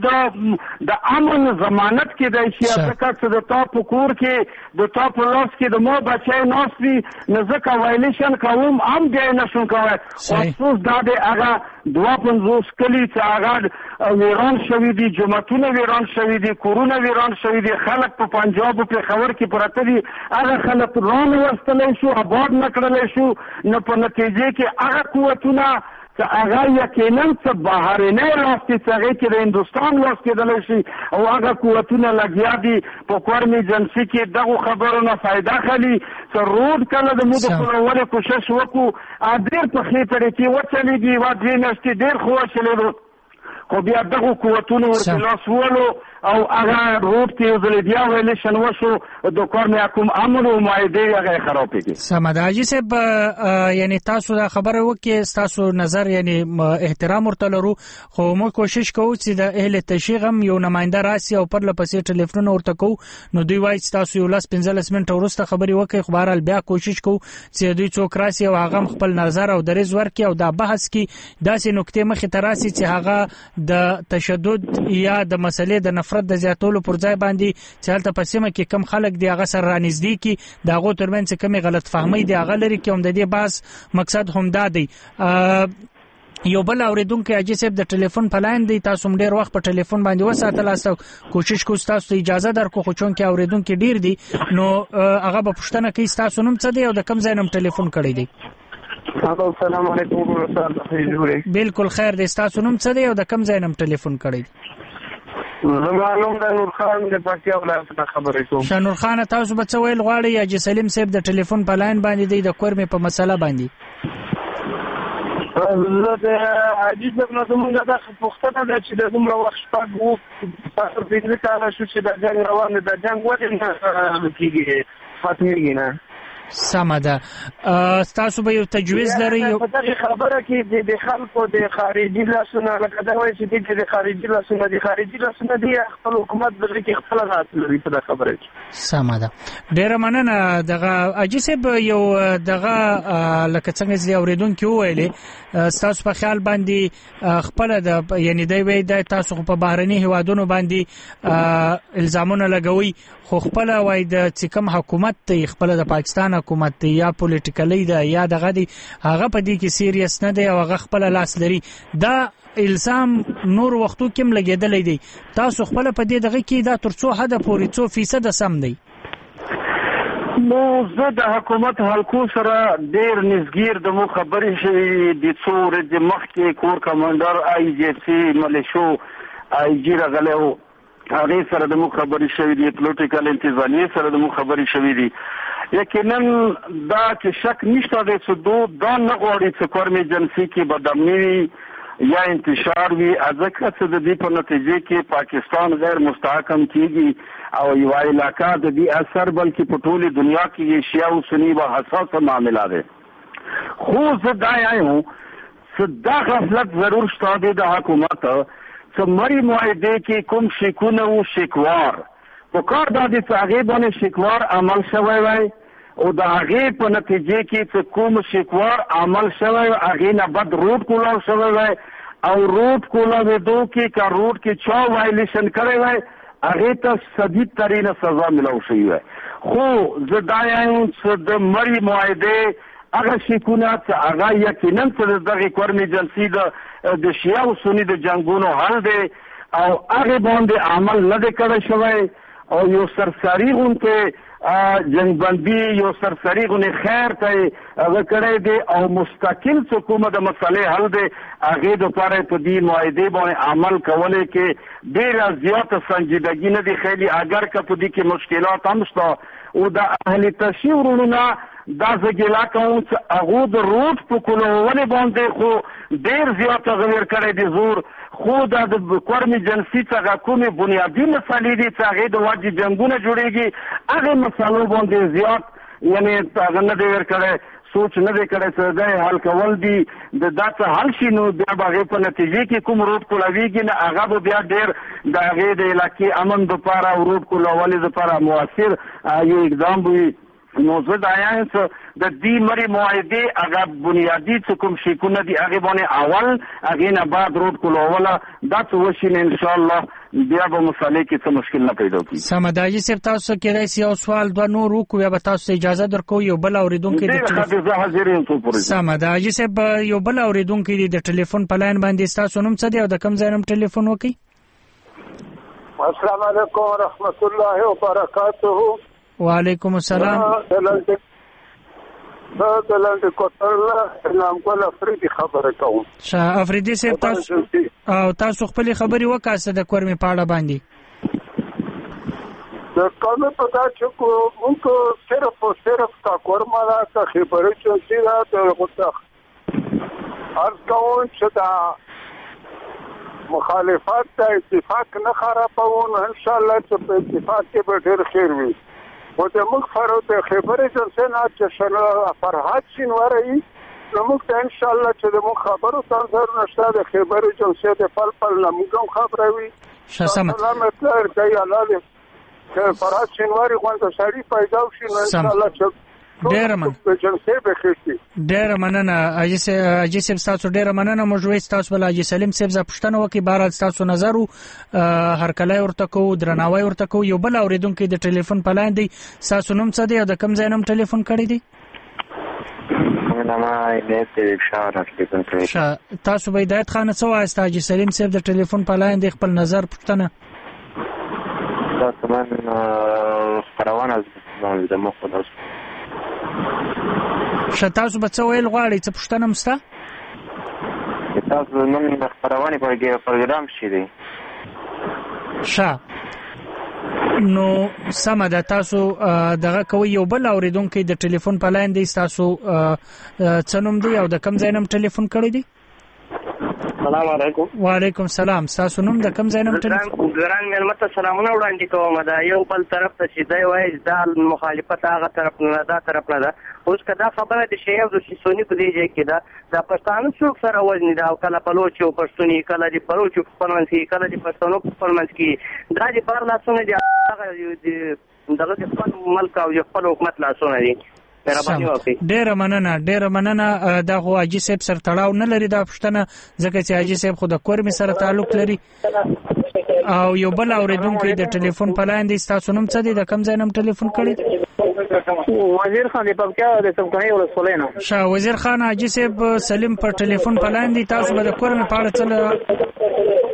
د امن ضمانت کې دی شي ځکه چې د تا په کور کې د تا په لاس کې د مو بچی ناست وي نو ځکه وایلیشن کوم هم بیا یې نشم کوی افسوس دا دی هغه دوه پنځوس کلي چې هغه ویران شوي دي جوماتونه ویران شوي دي کورونه ویران شوي دي خلک په پنجاب په خبر کې پراته دي هغه خلک ران وستلی شو آباد نه کړلی شو نو په نتیجې کې هغه قوتونه چې هغه یقینا چې بهرنی لاس کې چې هغې کې د هندوستان لاس کېدلی شي او هغه قوتونه لګیا دي په قرم جنسي کې دغو خبرو نه فایده اخلي چې روډ کله د مو د خپلولو کوشش وکړو ډېر په ښې طریقې وچلېږي یوه درې میاشتې ډېر ښه وچلېدو خو بیا دغو قوتونو ورته لاس وولو او هغه روډ کې یو ځل بیا ویلیشن وشو د قرم حکوم امن او معاهدې هغه یې خرابې کړي سمه ده حاجي صاحب یعنی تاسو دا خبره وکړئ ستاسو نظر یعنی احترام ورته لرو خو موږ کوشش کوو چې د اهل تشیع هم یو نماینده راسي او پرله پسې ټلیفونونه ورته کوو نو دوی وایي چې تاسو یو لس پنځلس منټه وروسته خبرې وکړئ خو بهرحال بیا کوشش کوو چې دوی څوک راسي او هغه خپل نظر او دریځ ورکړي او دا بحث کې داسې نکتې مخې ته راسي چې هغه د تشدد یا د مسلې د نفرت نفرت د زیاتولو پر ځای باندې چې هلته په سیمه کې کم خلک دی هغه سره رانږدې کی د هغو ترمنځ کمې غلط فهمۍ دی هغه لري کې هم د دې بحث مقصد همدا دی. یو بل اوریدونکو اجي صاحب د ټلیفون په لاین دی، تاسو هم ډیر وخت په ټلیفون باندې وساتل، تاسو کوشش کوئ تاسو ته اجازه درکو، خو چون کې اوریدونکو ډیر دي نو هغه به پوښتنه کوي تاسو نوم څه دی او د کوم ځای نوم ټلیفون کړی دی. السلام علیکم ورحمۃ. بالکل خیر دی، تاسو نوم څه دی او د کوم ځای نوم ټلیفون کړی دی؟ زما نوم د نور خان د پکتیا ولایت څخه خبرې کوم. شانور خان، تاسو به څه ویل غواړئ اجي سلیم صاحب د ټلیفون په لاین باندې دی د کورمې په مسله باندې؟ زه د اجي صاحب نه زموږ د پوښتنه ده چې د دومره وخت شپږ وو تاسو پنځه کاله شو چې د جنګ روان دی، د جنګ ولې نه کېږي ختمېږي نه؟ سمه ده. تاسو به یو تجویز لرئ؟ په دغه خبره کې د خلکو د خارجي لاسونه لکه دا وایي چې د خارجي لاسونه د خارجي لاسونه دی خپل حکومت دغه کې خپل راځي لري په دغه خبره کې. سمه ده، ډیره مننه. دغه اجي صاحب یو دغه لکه څنګه چې اوریدونکو ویلي تاسو په خیال باندې خپل د یعنی دی وی د تاسو په بهرني هیوادونو باندې الزامونه لګوي، خو خپل وای د کوم حکومت ته خپل د پاکستان حکومت ته یا پولیټیکلی ده یا دغه دی هغه په دې کې سیریس نه دی او هغه خپل لاس لري، دا الزام نور وختو کې لګیدلې دی. تاسو خپل په دې دغه کې دا تر څو حد پورې څو فیصد سم دی؟ نو زه د حکومت حلقو سره ډیر نږدې د مو خبرې شوې د څو ورځې مخکې کور کمانډر آی جی سی ملیشو آی جی راغلی و، هغې سره د مو خبرې شوې دي، پولیټیکل انتظامیې سره د مو خبرې شوې دي. یقینا دا کې شک نشته دی چې دو دا نه غواړي چې کورم ایجنسي کې بدامني وي یا انتشار وي، ځکه چې د دې په نتیجې کې پاکستان غیر مستحکم کیږي او یو علاقه د دې اثر بلکې په ټولې دنیا کې شیعه او سنی و حساسه معامله ده. خو زه دا وایم چې دا غفلت ضرور شته دی د حکومت چې مری معاهده کې کوم شکونه او شکوار په کار د دې څنګه باندې شکوار عمل شوی وای او د هغې په نتیجې کې چې کوم شکوار عمل شوی هغې نه بد روډ کولاو شوی وای او روډ کولاوېدو کې که روډ کې چا وایلیشن کړی وای هغې ته شدید ترینه سزا ملو شوی وای. خو زه دا وایم چې د مری معاهدې هغه شکونه چې هغه یقینا چې دغې کورم ایجنسي د شیعه او سني د جنګونو حل دی او هغې باندې عمل نه دی کړی شوی او یو سرسري غونډې جنګبندي یو سرسري غونې خیر ته هغه کړی دی او مستقل چې کومه د مسلې حل دی هغې دپاره په دې معاهدې باندې عمل کولی کې ډېره زیاته سنجیدګي نه دی ښیلي، اگر که په دې کې مشکلات هم شته او د اهل تشیع ورونو نه دا زه ګیله کوم چې هغو د روډ په کولونې باندې خو ډېر زیات هغه ور کړی دی زور، خو دا د کورم ایجنسي څخه کومې بنیادي مسلې دي چې هغې د وجې جنګونه جوړېږي هغې مسالو باندې زیات یعنې هغه نه دی ور کړی، سوچ نه دی کړی چې دا حل کول دي د دا څه حل شي نو بیا به هغې په نتیجې کې کوم روډ کولاویږي نه هغه به بیا ډېر د هغې د علاقې امن دپاره او روډ کولولې دپاره مؤثر یو اقدام وي. نو زه دا وایم چې د دې مری معاهدې هغه بنیادي چې کوم شکونه دي هغې باندې اول هغې نه بعد روډ کولوله دا څه وشي نه انشاءالله بیا به مسالې کې څه مشکل نه پیدا کړي. سمه ده. حاجي صاحب تاسو کېدای سي یو سوال دوه نور وکړو بیا به تاسو ته اجازه درکوو یو بل اورېدونکی د سمه ده. حاجي صاحب یو بل اورېدونکی دی د ټلیفون په لاین باندې ستاسو نوم څه دی او د کوم ځای نوم ټلیفون وکړئ؟ السلام علیکم ورحمت الله وبرکاته. وعلیکم السلام. زه د لاندې کوټر نام ګل افریدي خبره کوم. شاه افریدي صاحب تاسو او تاسو خپلې خبرې وکړه د کورمې په اړه باندې. د کورمې په دا چې موږ صرف او صرف کا کورمه ده که خبرې چې دا د غوښتخ عرض کوم چې دا مخالفت ته اتفاق نه خرابون ان شاء الله چې په اتفاق کې به ډېر خیر وي. و د موږ فرو د خبرې جلسې نه چې شنه فرهاد شینواری نو موږ ته ان شاء الله چې د موږ خبرو تنظر نشته د خبرې جلسې د پل پل نه موږ هم خبره وي. سلامت سلامت لري الله دې چې فرهاد شینواری غونډه سړی پیدا شي نو ان شاء الله چې ډېر مننه جنسي به خېشتي ډېر مننه اجي سه اجي سه تاسو ډېر مننه موږ تاسو بل اجي سلیم سیب ز پښتنه وکي بهر تاسو نظر هر کله ورته کو درناوی ورته کو یو بل اوریدونکو د ټلیفون په لاندې تاسو نوم څه دی او د کوم ځای نوم ټلیفون کړی دی ما دې اشاره کړې شه تاسو به هدایت خان څه وایست اجي سلیم سیب د ټلیفون په لاندې خپل نظر پښتنه تاسو من خبرونه د مخ خلاص شتاسو به څه ویل غواړي څه پښتنه مستا تاسو نن خبرونه په پروګرام شې دي ښه نو سم ده تاسو دغه کوي یو بل اوریدونکو د ټلیفون په لاین دی تاسو څه نوم دی او د کوم ځای نوم ټلیفون کړی دی السلام علیکم وعلیکم السلام تاسو نوم د کوم ځای نوم ټلیفون ګران ملمت سلامونه وړاندې کوم دا یو بل طرف ته چې دی وایي دا مخالفت هغه طرف نه دا طرف نه ده اوس کدا خبره د شیعه او سنی په دی ځای کې دا د پښتانه څوک سره وزن دا کله بلوچ او پښتوني کله د بلوچ په پرمنځ کې کله د پښتنو په پرمنځ کې دا د بار لاسونه دي هغه دغه د خپل ملک او خپل حکومت لاسونه دي ډېر مننه ډېر مننه دا خو اجي صاحب سره تړاو نه لري دا پښتنه ځکه چې اجي صاحب خو د کورمي سره تعلق لري او یو بل اوریدونکو د ټلیفون په لاندې تاسو نوم څه دی د کوم ځای نوم ټلیفون کړی وزیر خان د پکتیا د څمکني ولسوالۍ نه شاه وزیر خان اجي صاحب سلیم پر ټلیفون په لاندې تاسو به د کورمي په اړه څه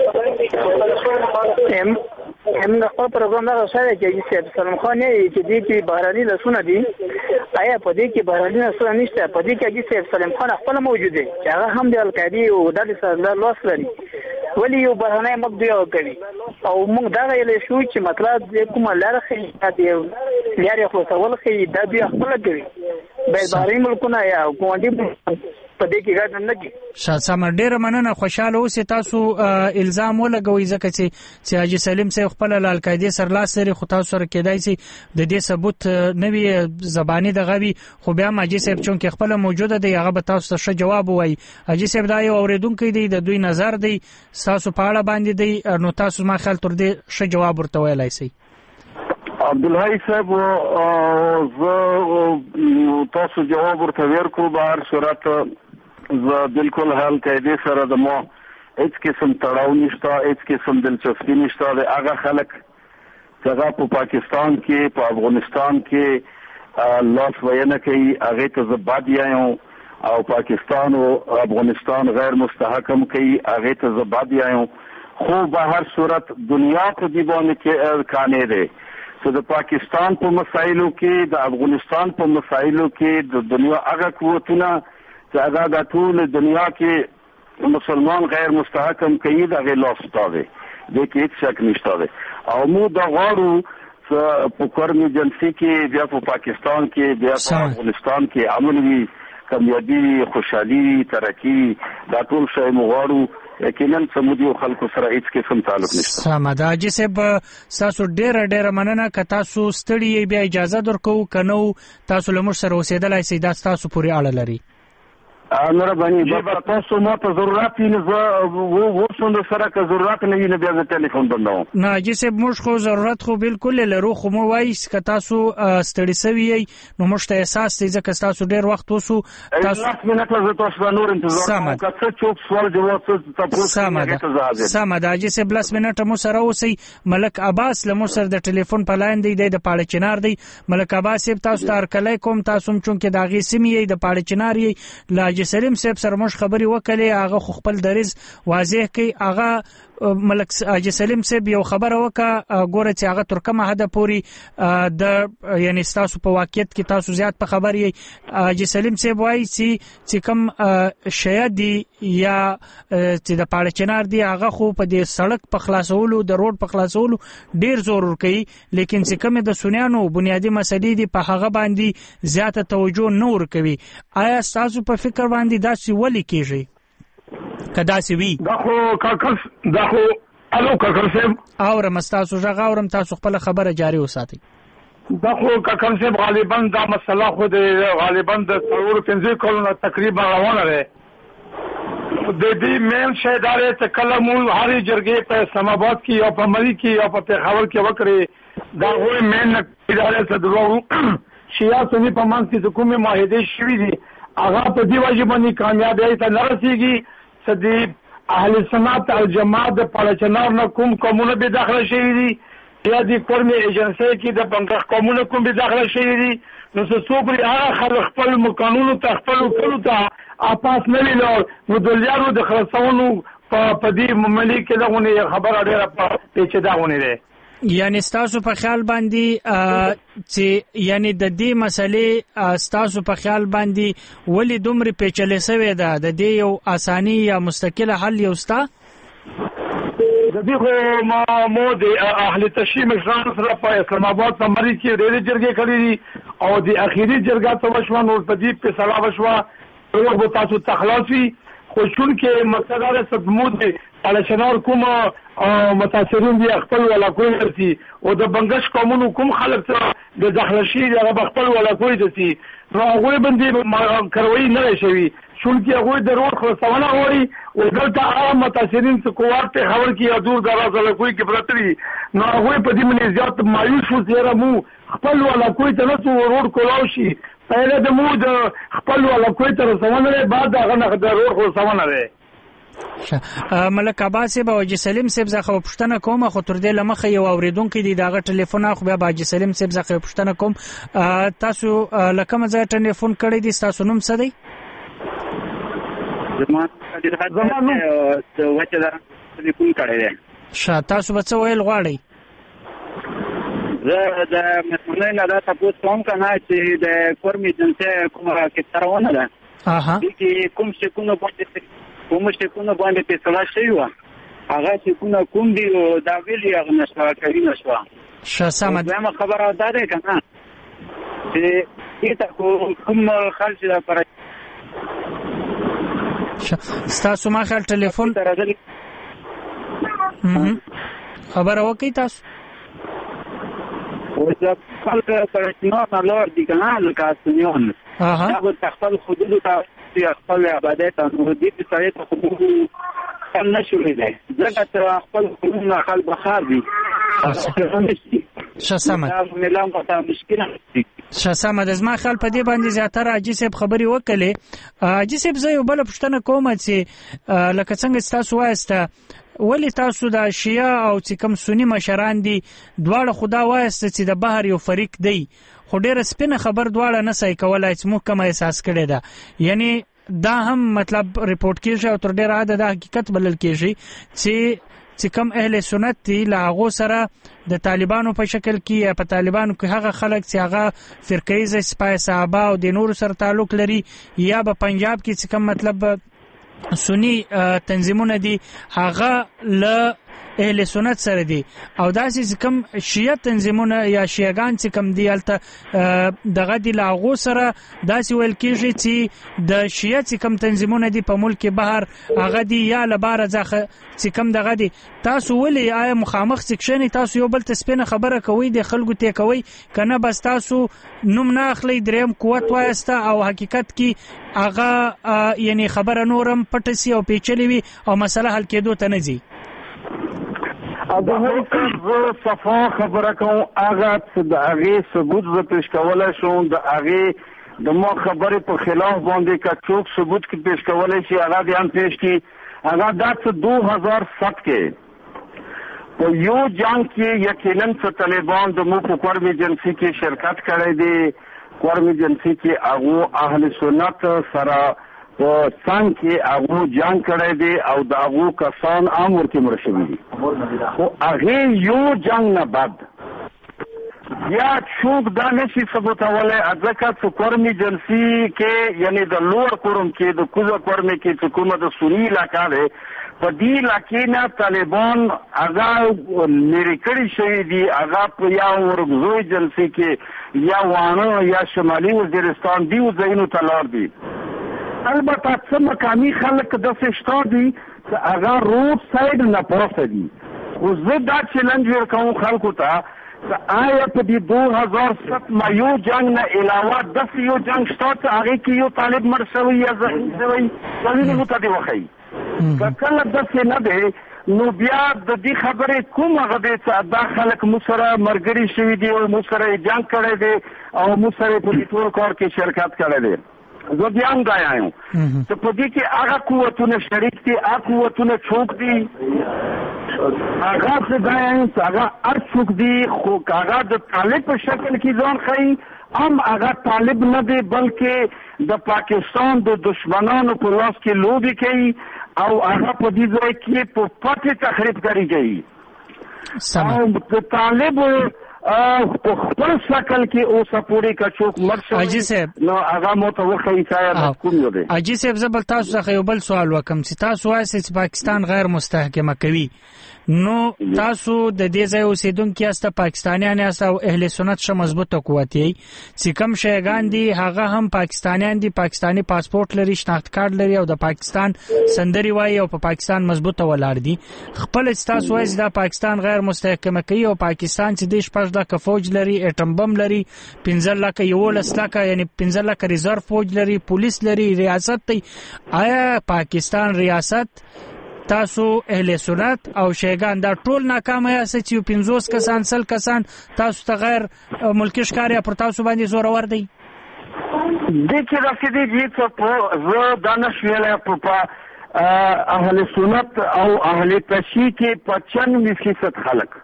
هم هم د خپل پروګرام دا شای چې سلام خان یې چې دې کې بهراني لسونه دي آیا په دې کې بهراني لسونه نشته په دې کې چې سلام خان خپل موجود دی چې هغه هم د القاعده او د سره لوس لري ولی یو بهراني مقدوی او کوي او موږ دا ویل شو چې مطلب د کومه لار خې دی لاري خو څول خې د دې خپل کوي بل بهري ملکونه یا کومه په دې کې ګډ نه کی شاسم ډېر مننه خوشاله اوسئ تاسو الزام ولګوي ځکه چې چې حاجی سلیم صاحب خپل القاعده سر لاس لري خو تاسو سره کېدای شي د دې ثبوت نوی زبانی دغه وی خو بیا حاجی صاحب چون کې خپل موجوده دی هغه به تاسو ته جواب وایي حاجی صاحب دا یو اوریدونکو دی د دوی نظر دی تاسو په اړه باندې دی نو تاسو ما خیال تر دې ښه جواب ورته ویلای شي عبدالحی صاحب زه تاسو جواب ورته ورکړو په هر صورت زه بالکل حال قاعده سره د مو هیڅ قسم تړاو نشته هیڅ قسم دلچسپي نشته د هغه خلک چې هغه په پاکستان کې په افغانستان کې لاس وینه کوي هغه ته زباد یایم او پاکستان او افغانستان غیر مستحکم کوي هغه ته زباد یایم خو په هر صورت دنیا په دی باندې کې کانې ده چې د پاکستان په مسایلو کې د افغانستان په مسایلو کې د دنیا هغه قوتونه چې هغه د ټول دنیا کې مسلمان غیر مستحکم کوي د غیر لاستاوي د کې هیڅ شک نشته ده او مو د غواړو په کورمي جنسي کې بیا په پاکستان کې بیا په افغانستان کې امن وي کامیابی خوشحالي ترقی دا ټول شی مو غواړو یقینا سمودي خلکو سره هیڅ قسم تعلق نشته سمدا چې سب تاسو ډېر ډېر مننه ک تاسو ستړي بیا اجازه درکو کنو تاسو لمر سره اوسېدلای سي دا تاسو پوری اړه لري امر باندې به تاسو ما ته ضرورت نه وو ورسوند سره که ضرورت نه وي نه بیا د ټلیفون بندوم نه چې سب موږ خو ضرورت خو بالکل لرو خو مو وایي ک تاسو ستړي سوي نو موږ ته احساس دي ځکه تاسو ډېر وخت وسو تاسو لاس منټ له تاسو نور انتظار کوم که څه چوک سوال جواب تاسو سمدا سمدا چې سب لاس منټ مو سره اوسي ملک عباس له مو سره د ټلیفون په لاین دی د پاړه چنار دی ملک عباس تاسو تار کله کوم تاسو چون کې داغي سیمې د پاړه چنار یې لا حاجی سلیم صاحب سره مش خبري وکړي هغه خپل دریز واضح کوي هغه ملک حاجی سلیم صاحب یو خبره وکړه ګوره چې هغه تر کومه حد پوري د یعنی تاسو په واقعیت کې تاسو زیات په خبر یې حاجی سلیم صاحب وایي چې چې کوم شیا دی یا چې د پاړه چنار دی هغه خو په دې سړک په خلاصولو د روډ په خلاصولو ډیر زور ور کوي لیکن چې کوم د سنیانو بنیادی مسلې دی په هغه باندې زیاته توجه نه ور کوي آیا تاسو په فکر باندې دا څه ولي کیږي کدا سی وی دا خو کاکل دا خو الو کاکل صاحب اورم تاسو ژغ اورم تاسو خپل خبره جاری وساتئ دا خو کاکل صاحب غالبا دا مسله خو د غالبا د څلور پنځه کلونو تقریبا روانه ده د دې مین شهدارې ته کله مو هاري جرګې په اسلام آباد کې او په ملي کې او په پېښور کې وکړي دا وې مین ادارې ته درو شیعه سنی په منځ کې کومې معاهدې شوي دي هغه په دې وجه باندې کامیابی ته نه رسېږي چې د اهل سنت او جماعت د پاړچنار نه کوم قومونه به داخله شوي دي یا د قرمي ایجنسی کې د بنګښ قومونه کوم به داخله شوي دي نو څوک لري هغه خلک خپل مقانونو ته خپل کلو ته اپاس نه ویلو نو دلیانو د خلاصونو په دې مملي کې دغه خبره ډېره پیچیده ده. یعنی ستاسو په خیال باندې چې یعنی د دې مسلې ستاسو په خیال باندې ولې دومره پیچلې شوې ده د دې یو اساني یا مستقله حل یو ستا د دې خو ما مو د اهل تشریع مشرانو سره په اسلام آباد په مری کې ډېرې جرګې کړې دي او د اخیری جرګه ته وشوه نو په دې په سلا وشوه نو به تاسو تخلاصي خو چون کې مقصد دا صدمو دي پاړچنار کوم متاثرین دي خپل ولا کوی ورتي او د بنګش قومونو کوم خلک ته د داخله شي د خپل ولا کوی دي نو هغه باندې کاروي نه شوي چون کې هغه د روډ خلاصونه غواړي او دلته عام متاثرین څخه کوار ته خبر کې دور دراز ولا کوی کې پرتري نو هغه په دې باندې زیات مایوس شو چې مو خپل ولا کوی ته نو روډ کولاو شي پهله د مو د خپل ولا کوی ته رسونه لري بعد هغه نه د روډ خلاصونه لري. ملک عباس به وجه سلیم صاحب زخه پښتنه کوم خو تر دې لمخه یو اوریدونکو دی داغه ټلیفون خو به وجه سلیم صاحب زخه پښتنه کوم تاسو لکه مزه ټلیفون کړی دی تاسو نوم څه دی؟ زمان قدر حد زمانو وچه دا ټلیفون کړی دی. شا تاسو به څه ویل غواړئ؟ زه د مسؤلین نه دا تاسو کوم کنه چې د قرمي جنسي کومه کې ترونه ده اها چې کوم څه کومه باندې کوم څه کومه باندې په صلاح شي و هغه چې کومه کوم دی دا ویلي هغه نشو کوي نشو ش سمد زما خبره ده ده کنه چې ایته کوم خلک دا پر تاسو ما خل ټلیفون خبره وکي تاسو او چې خلک پرېښنه نه لور دي کنه لکه سنیون اها دا تخفل حدود ته خپل عبادت او دې په سره ته حدود کم نشوي دي ځکه خپل حدود خپل بخار دي ش سمد ملام په مشکله ش سمد از ما خل په دې باندې زیاتره عاجز صاحب خبري وکړي عاجز صاحب زه یو بل پښتنه کوم چې لکه څنګه تاسو وایسته ولی تاسو د شیعه او چې کوم سنی مشران دي دواړه خدا وایسته چې د بهر یو فریق دی خو ډېر سپینه خبر دواړه نه سای کولای چې محکمه احساس کړي ده یعنی دا هم مطلب ریپورت کیږي او تر ډېر عادت د حقیقت بلل کیږي چې چې کوم اهل سنت دي لاغو سره د طالبانو په شکل کې په طالبانو کې هغه خلک چې هغه فرقه سپاه صحابه او د نور سره تعلق لري یا په پنجاب کې چې کوم مطلب سنی تنظیمونه دي هغه ل اهل سنت سره دي او داسې کوم شیعه تنظیمونه یا شیعاګان چې کوم دی الته دغه دی لاغو سره داسې ویل کېږي چې د شیعه چې کوم تنظیمونه دي په ملک بهر هغه دی یا لباره ځخه چې کوم دغه دی تاسو ولې آیا مخامخ سکشن تاسو یو بل تسپینه خبره کوي د خلکو ته کوي کنه بس تاسو نوم نه اخلي دریم قوت وایسته او حقیقت کې هغه یعنی خبره نورم پټسي او پیچلې وي او مسله حل کېدو ته نه ځي د هر څه صفا خبره کوم هغه د هغه ثبوت ز پیش کولای شو د هغه د مو خبرې په خلاف باندې کا څوک ثبوت کې پیش کولای شي هغه بیان پیش کی هغه د دو هزار سات کې په یو جنگ کې یقینا څه طالبان د مو په قرمي جنسي کې شرکت کړی دی قرمي جنسي کې هغه اهل سنت سره او څنګه کې هغه جنگ کړی دی او د هغه کسان عام ورته مرشدي دي خو هغه یو جنگ نه بعد یا څوک دا نشي ثبوتولای ځکه چې قرمي جنسي کې یعنی د لوړ قرم کې د کوزه قرمي کې چې کومه د سنی علاقه ده په دې علاقې نه طالبان هغه لري کړی شوی دي هغه په یا ورغزوی جنسي کې یا وانه یا شمالي وزیرستان دی ځایونو ته لاړ دي البته څه مقامي خلک د څه شته دي چې هغه روډ سایډ نه پروسه دي خو زه دا چیلنج ورکوم خلکو ته آیا په دې دو هزار سات ما یو جنگ نه علاوه د یو جنگ شته چې هغه کې یو طالب مر شوی یا زخمی شوی څنګه نو ته دی وخی کله د څه نه دی نو بیا د دې خبرې کوم هغه دی دا خلک مو سره مرګري شوي دي او مو سره جنګ کړی دی او مو سره په دې ټول کار کې شرکت کړی دی. زه بیا هم دا یم چې په دې کې هغه قوتونه شریک دي، هغه قوتونه څوک دي، هغه څه دا یم چې هغه هر څوک دي، خو هغه د طالب په شکل کې ځان ښیي هم هغه طالب نه دی بلکې د پاکستان د دشمنانو په لاس کې لوبې کوي او هغه په دې ځای کې په پټه تخریب کوي. او د طالب په خپل شکل کې اوسه پوری کچوک مرشد نو هغه متوخی صاحب کوم یو دی. اجي صاحب زبل تاسو څخه یو بل سوال وکم چې تاسو وایي چې پاکستان غیر مستحکمه کوي، نو تاسو د دې ځای اوسیدونکو یاست، پاکستانیان یاست او اهل سنت شه مضبوطه قوت یې چې کوم شیګان دي هغه هم پاکستانیان دي، پاکستانی پاسپورت لري، شناخت کارت لري او د پاکستان سندري وایي او په پاکستان مضبوطه ولاړ دي. خپل تاسو وایي دا پاکستان غیر مستحکمه کوي او پاکستان چې د شپږ لکه فوج لري، اټم بم لري، پنځه لکه یولس لکه یعنی پنځه لکه ریزرو فوج لري، پولیس لري، ریاست دی. آیا پاکستان ریاست تاسو اهل سنت او شیګان دا ټول ناکامه یاست چې پنځوس کسان سل کسان تاسو ته غیر ملکی ښکاریا پر تاسو باندې زورور دی؟ د کې راځي چې څه په زه دا نشویل په اهل سنت او اهل تشیع کې پچانوي فیصد خلک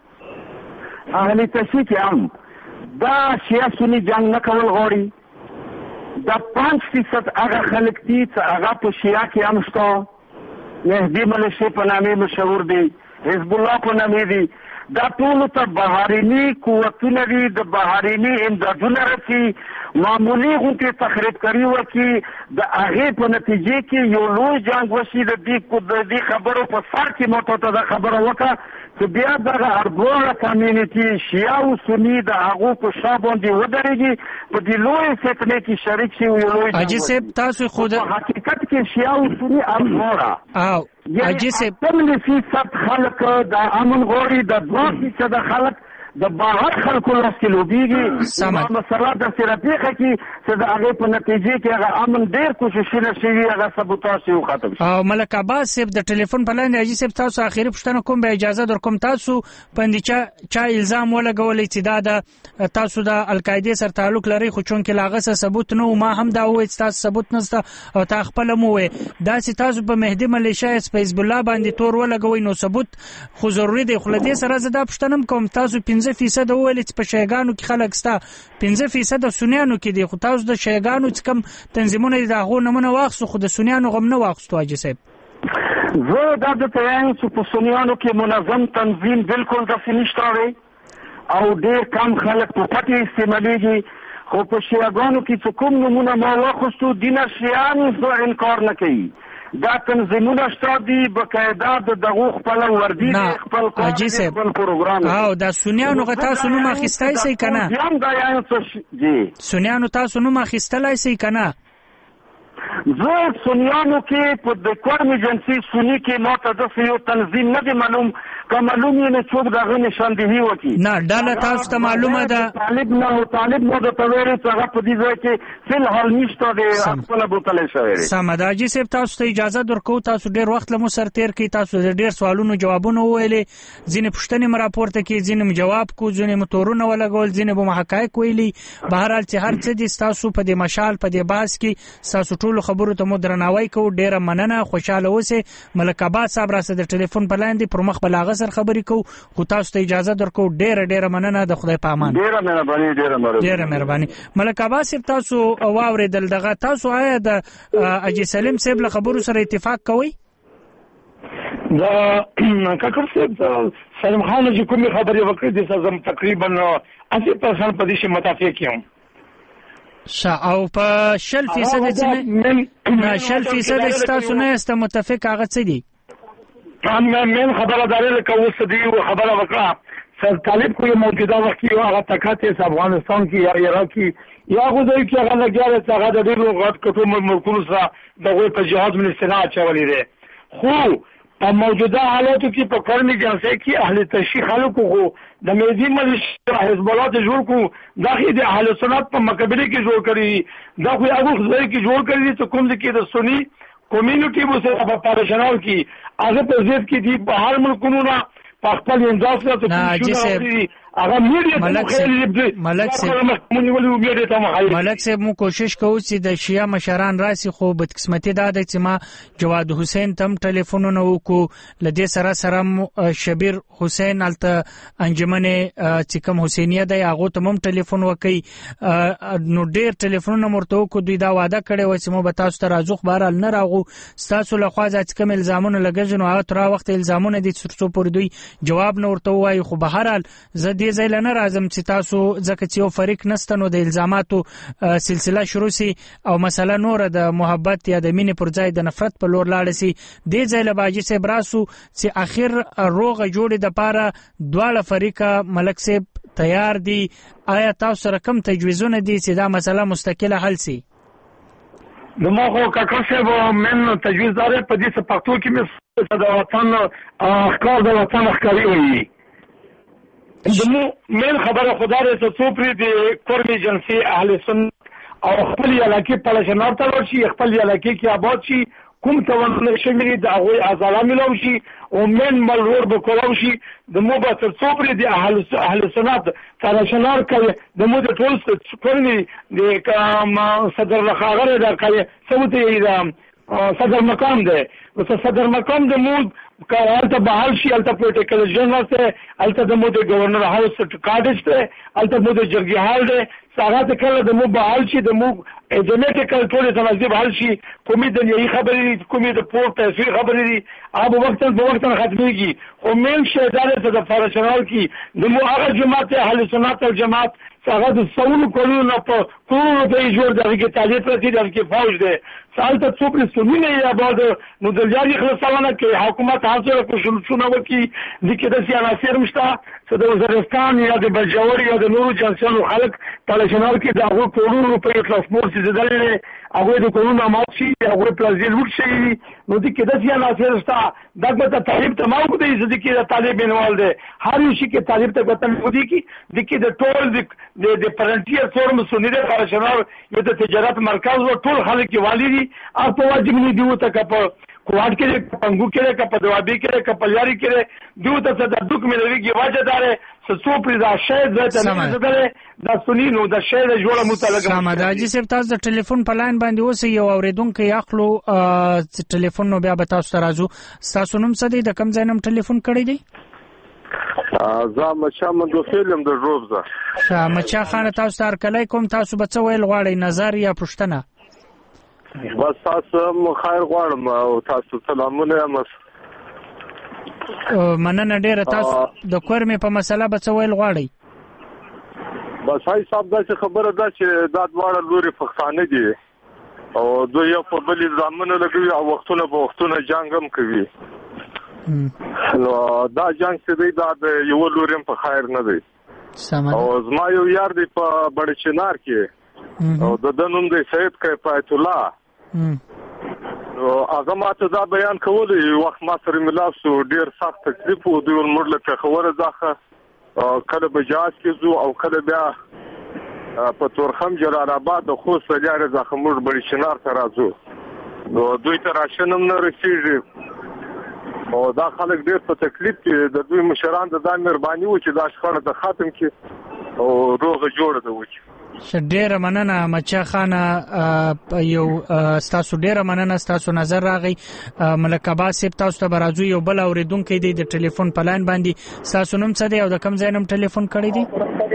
اهل تشیع کې هم دا شیعه سنی جنگ نه کول غواړي، دا پنځه فیصد هغه خلک دي چې هغه په شیعه کې هم شته، مهدی ملیشي په نامې مشهور دي، حزب الله په نامې دي، دا ټول ته بهرني قوتونه دي، د بهرني امدادونه رسي، معمولی غونډې تخریب کوي ورکي، د هغې په نتیجې کې یو لوی جنګ وشي. د دې خبرو په سر کې موته ته دا خبره وکړه چې بیا دغه اربوله کمیونټي شیعه او سني د هغو په شا باندې ودرېږي، په دې لویې فتنې کې شریک شي. یو لوی حاجي صاحب تاسو خود په حقیقت کې شیعه او سني امنوره او حاجي صاحب کم فیصد خلک د امن غواړي، د دوه فیصد خلک د بهر خلکو لاس کې لوبېږي. دا مسله داسې راپېښه کړي چې د هغې په نتیجې کې هغه امن ډېر کوششونه شوي هغه سبوتاژ شوي ختم شي. او ملک عباس صاحب د ټلیفون په لاندې حاجي صاحب تاسو آخري پوښتنه کوم به اجازه در کوم، تاسو باندې چا چا الزام ولګولی چې دا د تاسو د القاعدې سره تعلق لري، خو چونکې له هغه څه ثبوت نه و، ما هم دا وویل چې تاسو ثبوت نشته او تا خپله مو وویل داسې تاسو په مهدي ملیشه په حزب الله باندې تور ولګوئ، نو ثبوت خو ضروري دی. خو له دې سره زه دا پوښتنه هم کوم تاسو پنځه فیصد وویل چې په شیګانو کې خلک ستا، پنځه فیصد سنیانو کې دي، خو تاسو د شیګانو چې کوم تنظیمونه دي د هغو نمونه واخیستو خو د سنیانو غم نه واخیستو. حاجي صاحب زه دا درته وایم چې په سنیانو کې منظم تنظیم بالکل داسې نشته دی او ډېر کم خلک په پټې استعمالېږي، خو په شیعګانو کې چې کوم نمونه ما واخیستو دینه شیعان زه انکار نه کوي، دا تنظیمونه شته دي بقاعده د دغو خپل وردي خپل کار خپل پروګرام او د سنیانو غ تاسو نوم اخیستای سي کنه؟ یم دا یان څه دي سنیانو تاسو نوم اخیستلای سي کنه؟ زه سنیانو کې په د کوم ایجنسی سنی کې ماته د یو تنظیم نه دی معلوم، که معلوم یې نه څوک دغه نشاندهي وکړي. نه ډله تاسو ته معلومه ده طالب نه او طالب نه د تویرې چې هغه په دې ځای کې فل حال نشته دی خپله بوتلی شوی دی. سمه ده. حاجي صاحب تاسو ته اجازه درکوو، تاسو ډېر وخت له مو سره تېر کړئ، تاسو د ډېر سوالونو جوابونه وویلې، ځینې پوښتنې مو راپورته کړي، ځینې مو جواب کړو، ځینې مو تورونه ولګول، ځینې به مو حقایق ویلي. بهرحال چې هر څه دي ستاسو په دې مشال په دې بحث کې ستاسو ټولو خبرو ته مو درناوی کوو. ډېره مننه، خوشحاله اوسئ. ملک عباس صاحب راسه د ټلیفون په لاندې پر مخ به له هغه سره خبرې کوو، خو تاسو ته اجازه درکوو. ډېره ډېره مننه، د خدای په امان. ډېره مهرباني ډېره مهرباني ډېره مهرباني. ملک عباس صاحب تاسو واورېدل دغه، تاسو آیا د حاجي سلیم صاحب له خبرو سره اتفاق کوئ؟ دا کاکړ صاحب سلیم خان چې کومې خبرې وکړې دي زه تقریبا اسی پرسنټ په دې شي متفق یم. شا او په شل فیصد چې نه شل فیصد تاسو نه یاست متفق، هغه څه دي؟ من خبره داري لکه اوس دې خبره وکړه سر طالب کو موجوده وخت کې هغه تکاتې افغانستان کې یا عراق کې یا غوډه کې هغه لګیاله چې هغه د ډیرو غټ کټو ملکونو سره دغه په جهاد من استناد چولې ده. خو په موجوده حالاتو کې په قرنی جنسي کې اهل تشیع خلکو خو د مېزي ملیشه حزب الله ته جوړ کو داخې د اهل سنت په مقابله کې جوړ کړی، دا خو هغه ځای کې جوړ کړی چې کوم کې د سنی کمیونټي مو سره په پریشانول کی هغه په ضد کې دي په هر ملکونو نه په خپل انداز سره ته هغه میډیا ملک صاحب ملک صاحب مو کوشش کوو چې د شیا مشران راسي خو بدقسمتي دا ده چې ما جواد حسین تم ټلیفونونه وکړو لدې سره سره شبیر حسین الته انجمن چې کوم حسینیه دی هغه ته هم ټلیفون وکړي نو ډیر ټلیفونونه مرته وکړو دوی دا وعده کړی و چې مو به تاسو ته راځو خو بهرحال نه راغو ستاسو له خوا چې کوم الزامونه لګیږي نو هغه تر وخت الزامونه دي ترڅو پورې دوی جواب نه ورته وایي خو بهرحال زه دې ځای نه راځم چې تاسو ځکه چې یو فریق نسته نو د الزاماتو سلسله شروع سي او مسله نور د محبت یا د مینې پر ځای د نفرت په لور لاړ سي دې ځای له باجی صاحب راسو چې اخر روغه جوړې د پاره دواړه فریقه ملک صاحب تیار دي آیا تاسو سره کوم تجویزونه دي چې دا مسله مستقله حل سي نو ما خو کاکړ صاحب من تجویز دار په دې څه پښتو کې مې د وطن اخکار د وطن اخکاری وي دمو من خبره خدای ته څو پری دی قرب جنسي اهل سنت او خپل علاقې په لشنار ته ورشي خپل علاقې کې آباد شي کوم توانه شمري د هغه ازاله ملو شي او من ملور به کولو شي دمو به څو پری دی اهل اهل سنت په لشنار کې دمو د ټول څکرني د کوم صدر لخاغره د کوي سمته دا صدر مقام دی او صدر مقام د مو کارته بحال شي الته پروتوکول جنرال ته الته د مو د گورنر هاوس کارډ ته الته مو د جرګي حال دی ساغه کله د مو بحال شي د مو ایجنټیکل ټول تنظیم بحال شي کومې د یی خبرې کومې د پورت تفسیر خبرې دي هغه وخت په وخت ختميږي او مین شهدار ته د فارشنال کی د مو هغه جماعت اهل سنت والجماعت هغه د څونو کولونو په کولونو ته جوړ دغه تعلیق راځي دغه فوج دی سالته څو پر سنونه یا بعد نو د جاري خلاصونه کې حکومت حاصل کوشش شونه وکي د کې د سیاسي مشتا چې د وزیرستان یا د بلجاور یا د نورو جنسانو خلک تلشنال کې دغه کولونو په ترانسپورت چې دلته هغه د کولونو ماشي هغه پلازیل ورشي نو د کې د سیاسي مشتا دغه ته طالب ته ماو کوي چې د کې د طالب انوال دی هر یو شي کې طالب ته وطن ودی کې د کې د ټول د د فرنټیر فورم سنیده خارشنال یو د تجارت مرکز او ټول خلک والی دي او په واجب نه دیو ته کپ کوټ کې پنګو کې کپ دوابي کې کپ یاري کې دیو ته د دوک ملوي کې واجب دار څو پر دا شاید د ته د سنینو د شاید جوړه متعلق سمداجي صاحب تاسو د ټلیفون په لاین باندې اوسئ یو اوریدونکو یاخلو ټلیفون نو بیا به تاسو ته راځو تاسو نوم څه دی د کوم ځای نوم ټلیفون کړی دی زه مچا مندو فلم د روبزه ښه مچا خان تاسو تر کله کوم تاسو به څه ویل غواړئ نظر یا پوښتنه بس تاسو خیر غواړم او تاسو سلامونه مس مننه ډیره تاسو د کورمې په مسله به څه ویل غواړئ بس هاي صاحب دا خبره ده چې دا دواړه لوري فخانه دي او دوی یو په بل ځامنه لګوي او وختونه په وختونه جنگ هم کوي نو دا جنگ چې دی دا د یو لوري په خیر نه دی او زما یو یار دی په بڑچنار کې او د دنوم دی سید کفایت الله نو هغه ماته دا بیان کولی وخت ما سره ملاو سو ډیر سخت تکلیف و دوی ورمړل که خبره ځخه کله بجاز کې زو او کله بیا په تورخم جلال آباد د خو سلیار ځخه موږ بڑچنار ته راځو نو دوی ته راشنم نه رسیږي او دا خلک ډیر په تکلیف کې د دوی مشران د ځان مهرباني و چې دا شخړه د ختم کې او روغه جوړه ده وچ ډیره مننه مچا خانه یو تاسو ډیره مننه تاسو نظر راغی ملک عباس صاحب تاسو ته برازو یو بل اوریدونکو دی د ټلیفون په لاین باندې تاسو نوم څه دی او د کوم ځای نوم ټلیفون کړی دی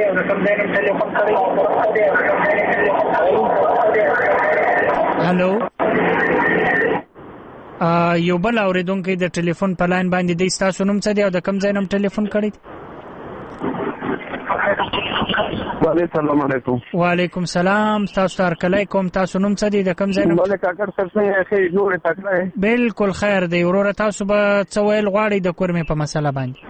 هالو یو بل اوریدونکو د ټلیفون په لاین باندې د تاسو نوم څه دی او د کوم ځای نوم ټلیفون کړی دی السلام علیکم وعلیکم السلام تاسو تر کله کوم تاسو نوم څه دی د کوم ځای نوم ملک کاکړ سر څنګه خیر جوړه تکړه بالکل خیر دی ورور تاسو به څه ویل غواړئ د کورمې په مسله باندې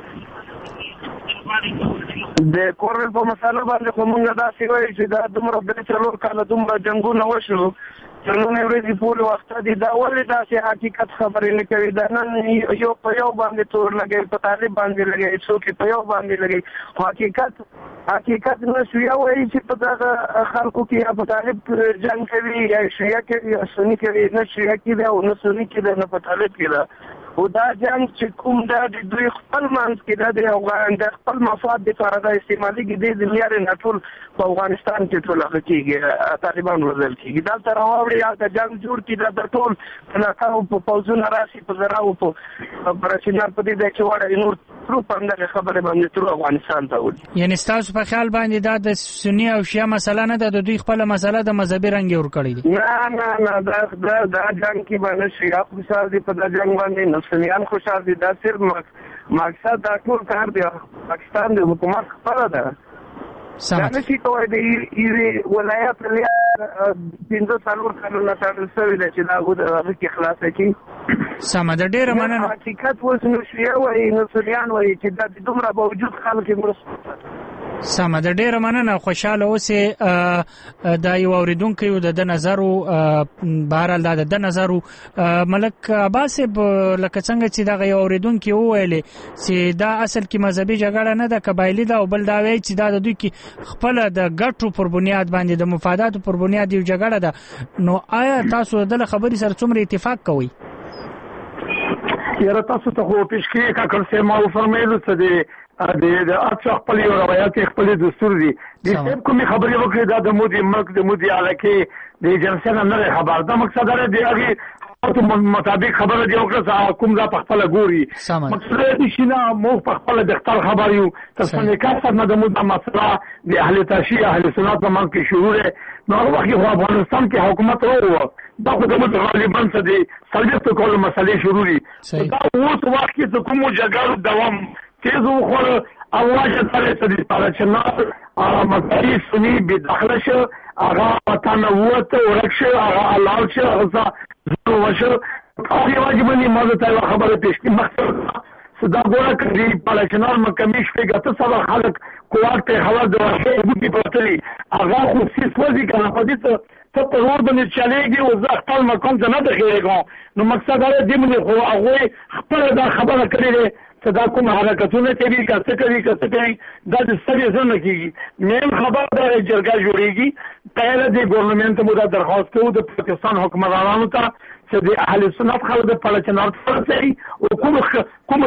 د کورمې په مسله باندې کومه دا سی وایي چې دا دومره بل څلور کاله دومره جنگونه وشو تر نن ورځې پورې وخت دي دا ولې داسې حقیقت خبرې نه کوي دا نن یو په یو باندې تور لګي په طالب باندې لګي څوک په یو باندې لګي حقیقت حقیقت نو شویا وایي چې په دغه خلکو کې په طالب جنگ کوي یا شیا کوي یا سنی کوي نه شیا کوي او نه سنی کوي نه په طالب کوي او دا جنگ چې کوم دا د دوی خپل منځ کې دا د افغان د خپل مفاد لپاره د استعمالي کې د لري نه ټول په افغانستان کې ټول هغه کېږي طالبان روزل کېږي دا تر واوري یا د جنگ جوړ کې د ټول ناکاو په پوزونه راشي په زراو په براشینار په دې چې وړه نور تر په اندازه خبره باندې تر افغانستان ته ودی یعنی تاسو په خیال باندې دا د سنی او شیعه مسله نه ده د دوی خپل مسله د مذهبي رنګ ور کړی دي نه نه نه دا دا د جنگ کې باندې شیعه خوشاله دي په جنگ باندې سنیان خوشحال دي دا صرف مقصد دا ټول کار دی پاکستان د حکومت خبره ده سمه دا نشي کوي د ایری ولایت له پنځه څلور کلونه تر څو د چې دا غوډه کې خلاصه کی سمه د ډیره مننه حقیقت اوس نو شیعه وایي نو سنیان وایي چې دا دومره باوجود خلک مرسته سمه د ډیره مننه خوشاله اوسه دا یو اوریدونکو د نظر بهرال دا د نظر ملک عباس لکه څنګه چې دا یو اوریدونکو ویلي چې دا اصل کې مذهبي جګړه نه ده قبایلی ده او بل دا وایي چې دا د دوی کې خپل د ګټو پر بنیاد باندې د مفاداتو پر بنیاد یو جګړه ده نو آیا تاسو د خبرې سره څومره اتفاق کوئ یاره تاسو ته خو پیشکې کاکړ سه ما فرمایلو څه دی د د اڅ خپل یو روایت خپل دستور دي د سب کومي خبرې وکړي دا د مودي ملک د مودي علاقه د جنسن نه خبر دا مقصد لري دی هغه او مطابق خبره دی وکړه کوم ځا په خپل ګوري مقصد دې شنه مو په خپل د اختر خبر یو تاسو نه کار نه د مودي مسله د اهل تشیع اهل سنت په منځ کې شروع ده نو وخت په افغانستان کې حکومت ورو دا خو د مودي غالبا څه دي سلجت کول مسلې شروع دي دا اوس وخت کې کوم جګړو دوام تیز وخور اواز سره ستدي پاره چې نو مکري سني به داخله شو هغه وطن وته ورکشه هغه علاوه شو هغه وشو هغه واجب نه مازه ته خبره پیش کی مقصد صدا ګوره کړي په لچنال مکمش په ګټه سره خلک کوار ته هوا د ورشه بوتي پرتلي هغه خو سیس وځي کنه په دې ته په ور باندې چلےږي او زه خپل مکان ته نه دخیږم نو مقصد دا دی موږ خو هغه خپل دا خبره کړې صدا کوم حرکتونه کوي کڅ کوي کڅ کوي دا د سړي زنه کیږي مین خبر دا جرګه جوړیږي پهله د ګورنمنت مو دا درخواست کوو د پاکستان حکومتانو ته چې د اهل سنت خلک په لچنار فرسي او کوم کوم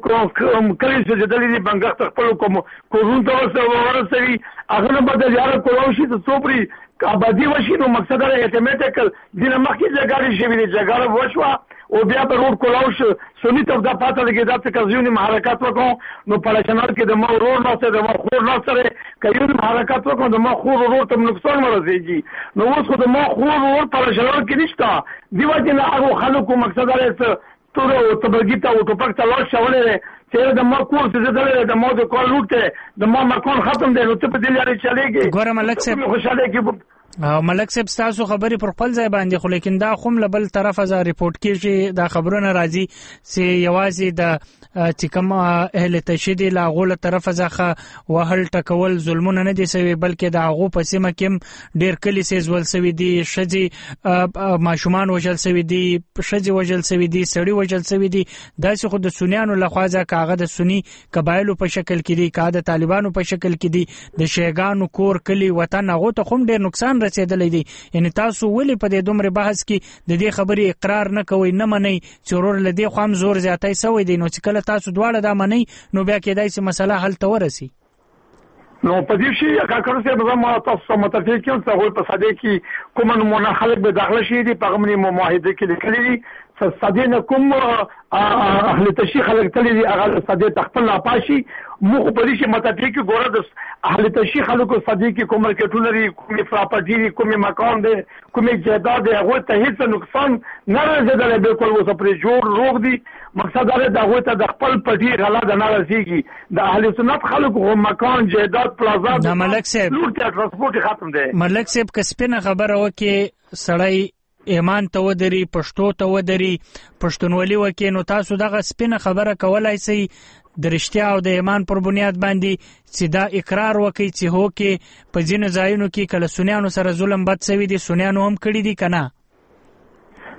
کوم کلی چې د دې بنګښت خپل کوم کوون ته ورسوي هغه نه بدل یاره کولای شي ته څوپري آبادی وشي نو مقصد دا اتمټیکل دینه مخکې جګړه شي ویل جګړه وشوه او بیا په روډ کولاو شو سنی ته دا پاته لګي دا څه کزيونی حرکت وکړو نو په لچنار کې د ما ورور نه سره د ما خور نه سره کيون حرکت وکړو د ما خور ورور ته نقصان ورسېږي نو اوس خو د ما خور ورور په لچنار کې نشته دیو چې نه هغه خلکو مقصد لري تور او تبرګیتا او ټوپک ته لاس شولې چې د ما کور څه دلته د ما د کول لوټه د ما مکان ختم دی نو ته په دې لاري چلےږي ګوره ملک صاحب خوشاله کې او ملک صاحب تاسو خبرې پر خپل ځای باندې خو لیکن دا خوم لبل طرفه ز ریپورت کیږي دا خبرونه راځي چې یوازې د چې کوم اهل تشدید لا غول طرفه ځخه وهل ټکول ظلمونه نه دي سوي بلکې دا غو په سیمه کې ډیر کلی سیز ول سوي دي شجي ماشومان وجل سوي دي شجي وجل سوي دي سړی وجل سوي دي دا چې خو د سنیانو لخوا کاغه د سنی قبایلو په شکل کې دي کاغه د طالبانو په شکل کې دي د شیګانو کور کلی وطن غو ته خوم ډیر نقصان رسیدلې دي یعنی تاسو ولې په دې دومره بحث کې د دې خبرې اقرار نه کوئ نه منئ چې ورور لدی خو هم زور زیاتای سوی دی نو چې کله تاسو دواړه دا منئ نو بیا کېدای شي مسله حل ته ورسي نو په دې شي کاکړ سه به ما تاسو متفق یم څه وي په صدې کې کوم نمونه خلک به داخله شي دي په غمنی معاهده کې لیکلي دي صدې نه کوم اهل تشیع خلک تللی دي هغه صدې تخپل لا پاشي مخ په دې شي متفق کې ګوره د اهل تشیع خلکو صدې کې کوم مرکټونه لري کوم پراپرټي دي کوم مکان دي کوم جایداد دي هغه ته هیڅ نقصان نه راځي بالکل وسه پر جوړ روغ دي مقصد دا د هغه ته د خپل پټي غلا د نه رسیږي د اهل سنت خلکو مکان جایداد پلازا د ملک صاحب لور ته ترانسپورت ختم دي ملک صاحب کسبنه خبره وکي سړی ایمان ته ودري پښتو ته ودري پښتونولي وکي نو تاسو دغه سپینه خبره کولای شئ د رښتیا او د ایمان پر بنیاد باندې چې دا اقرار وکي چې هو کې په ځینو ځایونو کې کله سنیانو سره ظلم بد شوی دي سنیانو هم کړی دي کنه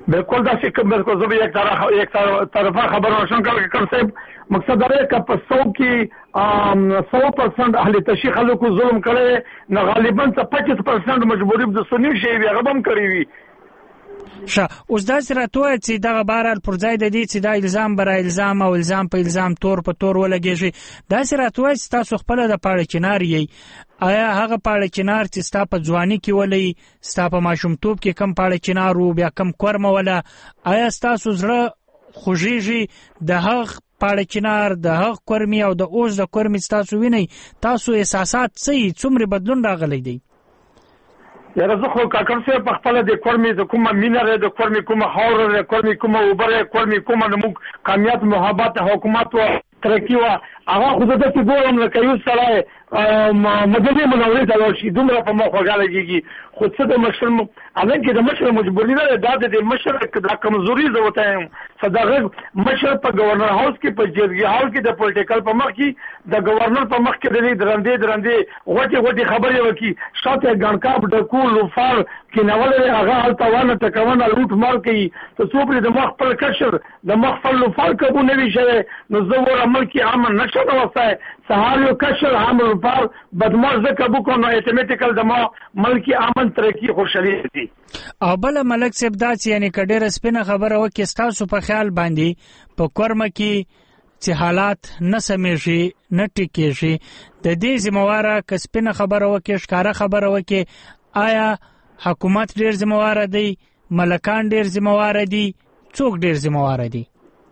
بالکل دا چې کوم بالکل زه به یک طرف یک طرفه خبر ورشم کړم صاحب مقصد دا دی چې په سو کې سو پرسنټ اهل تشیع خلکو ظلم کړي نه غالبا څه پچیس پرسنټ مجبوری د سنی شي وي هغه هم کړی وي شه اوس دا سره توه چې دغه بهرحال پر ځای د دې چې دا الزام بر الزام او الزام په الزام تور په تور ولګېږي دا سره توه چې تاسو خپل د پاړه چنار یې آیا هغه پاړه چنار چې ستا په ځواني کې ولې ستا په ماشومتوب کې کم پاړه چنار وو بیا کم کورمه ولا آیا تاسو زړه خوږیږي د هغه پاړه چنار د هغه کورمي او د اوس د کورمي تاسو ویني تاسو احساسات څه څومره بدلون راغلی دی یاره زه خو کاکړ صاحب په خپله د کورمي د کومه مینه دی د کورمي کومه خاوره دی کورمي کومه اوبه دی کورمي کومه زموږ قومیت محبت حکومت و ترقي وه هغه خو زه داسې ګورم لکه یو سړی مدني منورې ته لاړ شي دومره په ما خوږه لګېږي خو څه د مشر حالانکې د مشر مجبوري نه دی دا د مشر دا کمزوري زه ورته یم څه دغه مشر په ګورنر هاوس کې په جرګې هال کې د پولیټیکل په مخ کې د ګورنر په مخ کې د دې درندې درندې غوټې غوټې خبرې وکړي شاته ګڼکاب ډکول لوفار کېنول هغه هلته ونه ټکونه لوټ مار کوي ته څو پرې د مخ خپل کشر د مخ خپل لوفار کبو نه وي شوی نو زه ور عمل کې امن نشه نه وسای سهار یو کشر هم لوفار بدماش زه کبو کو نو اتوماتیکل د ما ملکی امن ترقی خوشحالي دي او بل ملک صاحب دا چې یعنی کډېر سپینه خبره وکړي تاسو په خیال باندې په کورمه کې چې حالات نه سمېږي نه ټیکېږي د دې ذمہواره که سپینه خبره وکړي ښکاره خبره وکړي آیا حکومت ډېر ذمہواره دی ملکان ډېر ذمہواره دي څوک ډېر ذمہواره دي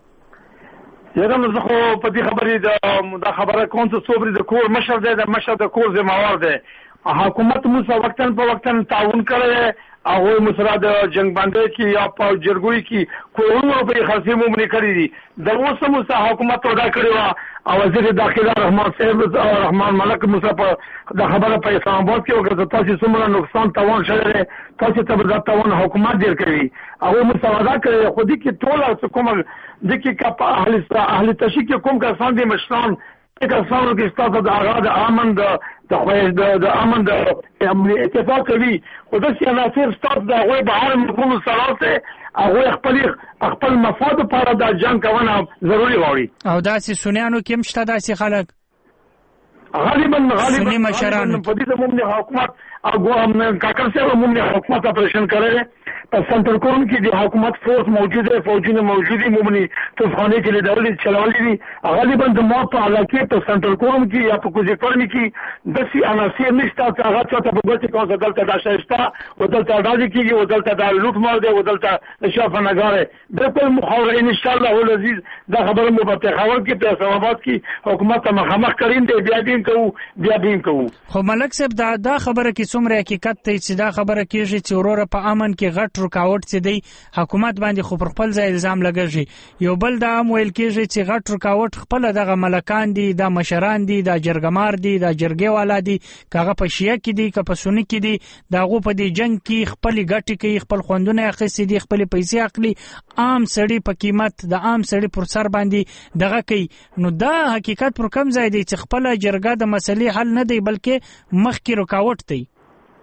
یاره نو زه خو په دې خبرې دا خبره کوم چې څومره د کور مشر دی د مشر د کور ذمہوار دی حکومت موږ وختن په وختن تعاون کړی هغه مسره د جنگ باندې کې یا په جرګوي کې کومو په خاصه مومن کړی دي د اوسه موږ حکومت ودا کړی او وزیر داخله رحمان صاحب رحمان ملک موږ په د خبره په اسلام آباد کې وګړه تاسو څومره نقصان تاوان شوی تاسو ته د تاوان حکومت ډیر کوي هغه موږ ودا کړی خو دې کې ټول کوم د کې کا اهل اهل تشیع کې کوم کسان دي مشران کسانو کې ستاسو د هغه د امن د د د امن د اتفاق کوي خو د سیاسي ستاسو د هغه بهر مفهوم سره هغه خپل خپل مفاد لپاره د جنگ کونه ضروری غواړي او داسې سنیانو کې مشته داسې خلک غالبا غالبا سنی مشران په دې موږ حکومت او کاکر صاحب موږ حکومت اپریشن کړی په سنټرل کورن کې د حکومت فورس موجود دی فوجونه موجود دي موږ توفانه کې له دولت چلولې دي غالبا د مو په علاقه په سنټرل کورن کې یا په کوزي کورن کې د سي عناصر نشته چې هغه څه په ګوتې کوم دلته د شایسته او دلته د راځي کې او دلته د لوټ مار دی او دلته د شافه نګاره بالکل مخاوره ان شاء الله العزيز دا خبره مو په خبر کې په اسلام آباد کې حکومت مخامخ کړین دی بیا دین کوو بیا دین کوو خو ملک صاحب دا دا خبره کې څومره حقیقت ته چې دا خبره کېږي چې ورور په امن کې غټ رکاوټ چې دی حکومت باندې خو پر خپل ځای الزام لګږي یو بل دا هم ویل کېږي چې غټ رکاوټ خپل دغه ملکان دي دا مشران دي دا جرګمار دي دا جرګې والا دي کاغه په شیعه کې دي که په سنی کې دي دا غو په دې جنگ کې خپل ګټي کوي خپل خوندونه اخیستي دي خپل پیسې اخلي عام سړی په قیمت د عام سړی پر سر باندې دغه کوي نو دا حقیقت پر کم ځای دی چې خپل جرګه د مسلې حل نه دی بلکې مخکې رکاوټ دی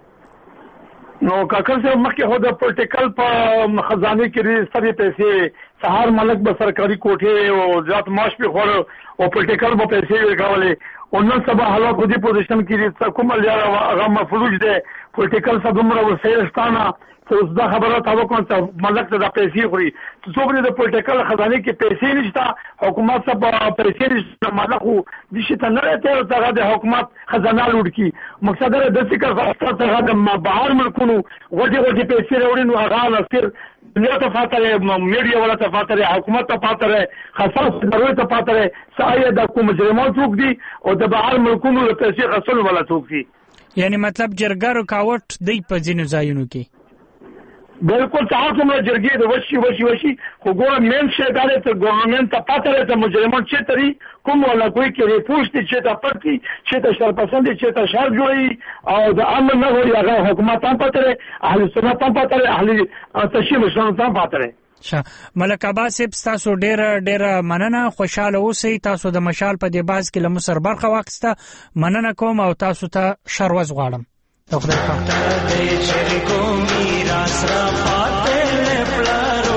نو کاکر صاحب مخکې هو د پولیټیکل په خزانه کې سړي پیسې سهار ملک به سرکاري کوټه او ذات معاش په خور او پولیټیکل په پیسې ورکولې او نن سبا حالات په دې پوزیشن کې کوم لاره هغه مفلوج ده پولیټیکل صدمره وسیلستانه اوس دا خبره تاسو کوم چې ملک ته د پیسې خوري څومره د پولیټیکل خزانه کې پیسې نشته حکومت سبا پیسې نشته ملک د شي ته نه راته د حکومت خزانه لوټ کی مقصد دا د څه کار څه د بهر ملکونو وړي وړي پیسې وروړي نو هغه نصر دنیا ته فاتره میډیا ولا ته فاتره حکومت ته فاتره خاصه ضرورت ته فاتره سایه د کوم مجرمانو څوک دي او د بهر ملکونو د پیسې غسل ولا څوک دي یعنی مطلب جرګه رکاوټ دی په ځینو ځایونو کې بالکل تاسو موږ جرګې د وشي وشي وشي خو ګور مین شه داله ته ګورنمنت ته پاتره ته مجرمان چې تری کوم ولا کوئی کې پوښتنه چې ته پټي چې ته شر پسند چې ته شر جوړي او د امن نه وي هغه حکومت هم پاتره اهل سنت هم پاتره اهل تشیع مشران هم پاتره شه ملک عباس تاسو ډیر ډیر مننه خوشاله اوسئ تاسو د مشال په دی باز کې لمو سر برخه واخسته مننه کوم او تاسو ته شروز غواړم د خدای په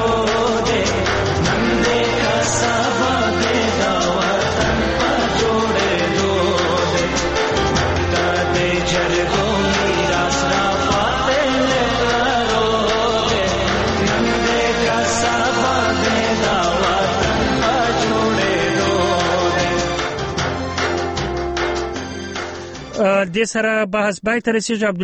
دې سره بحث باید ترسیږي.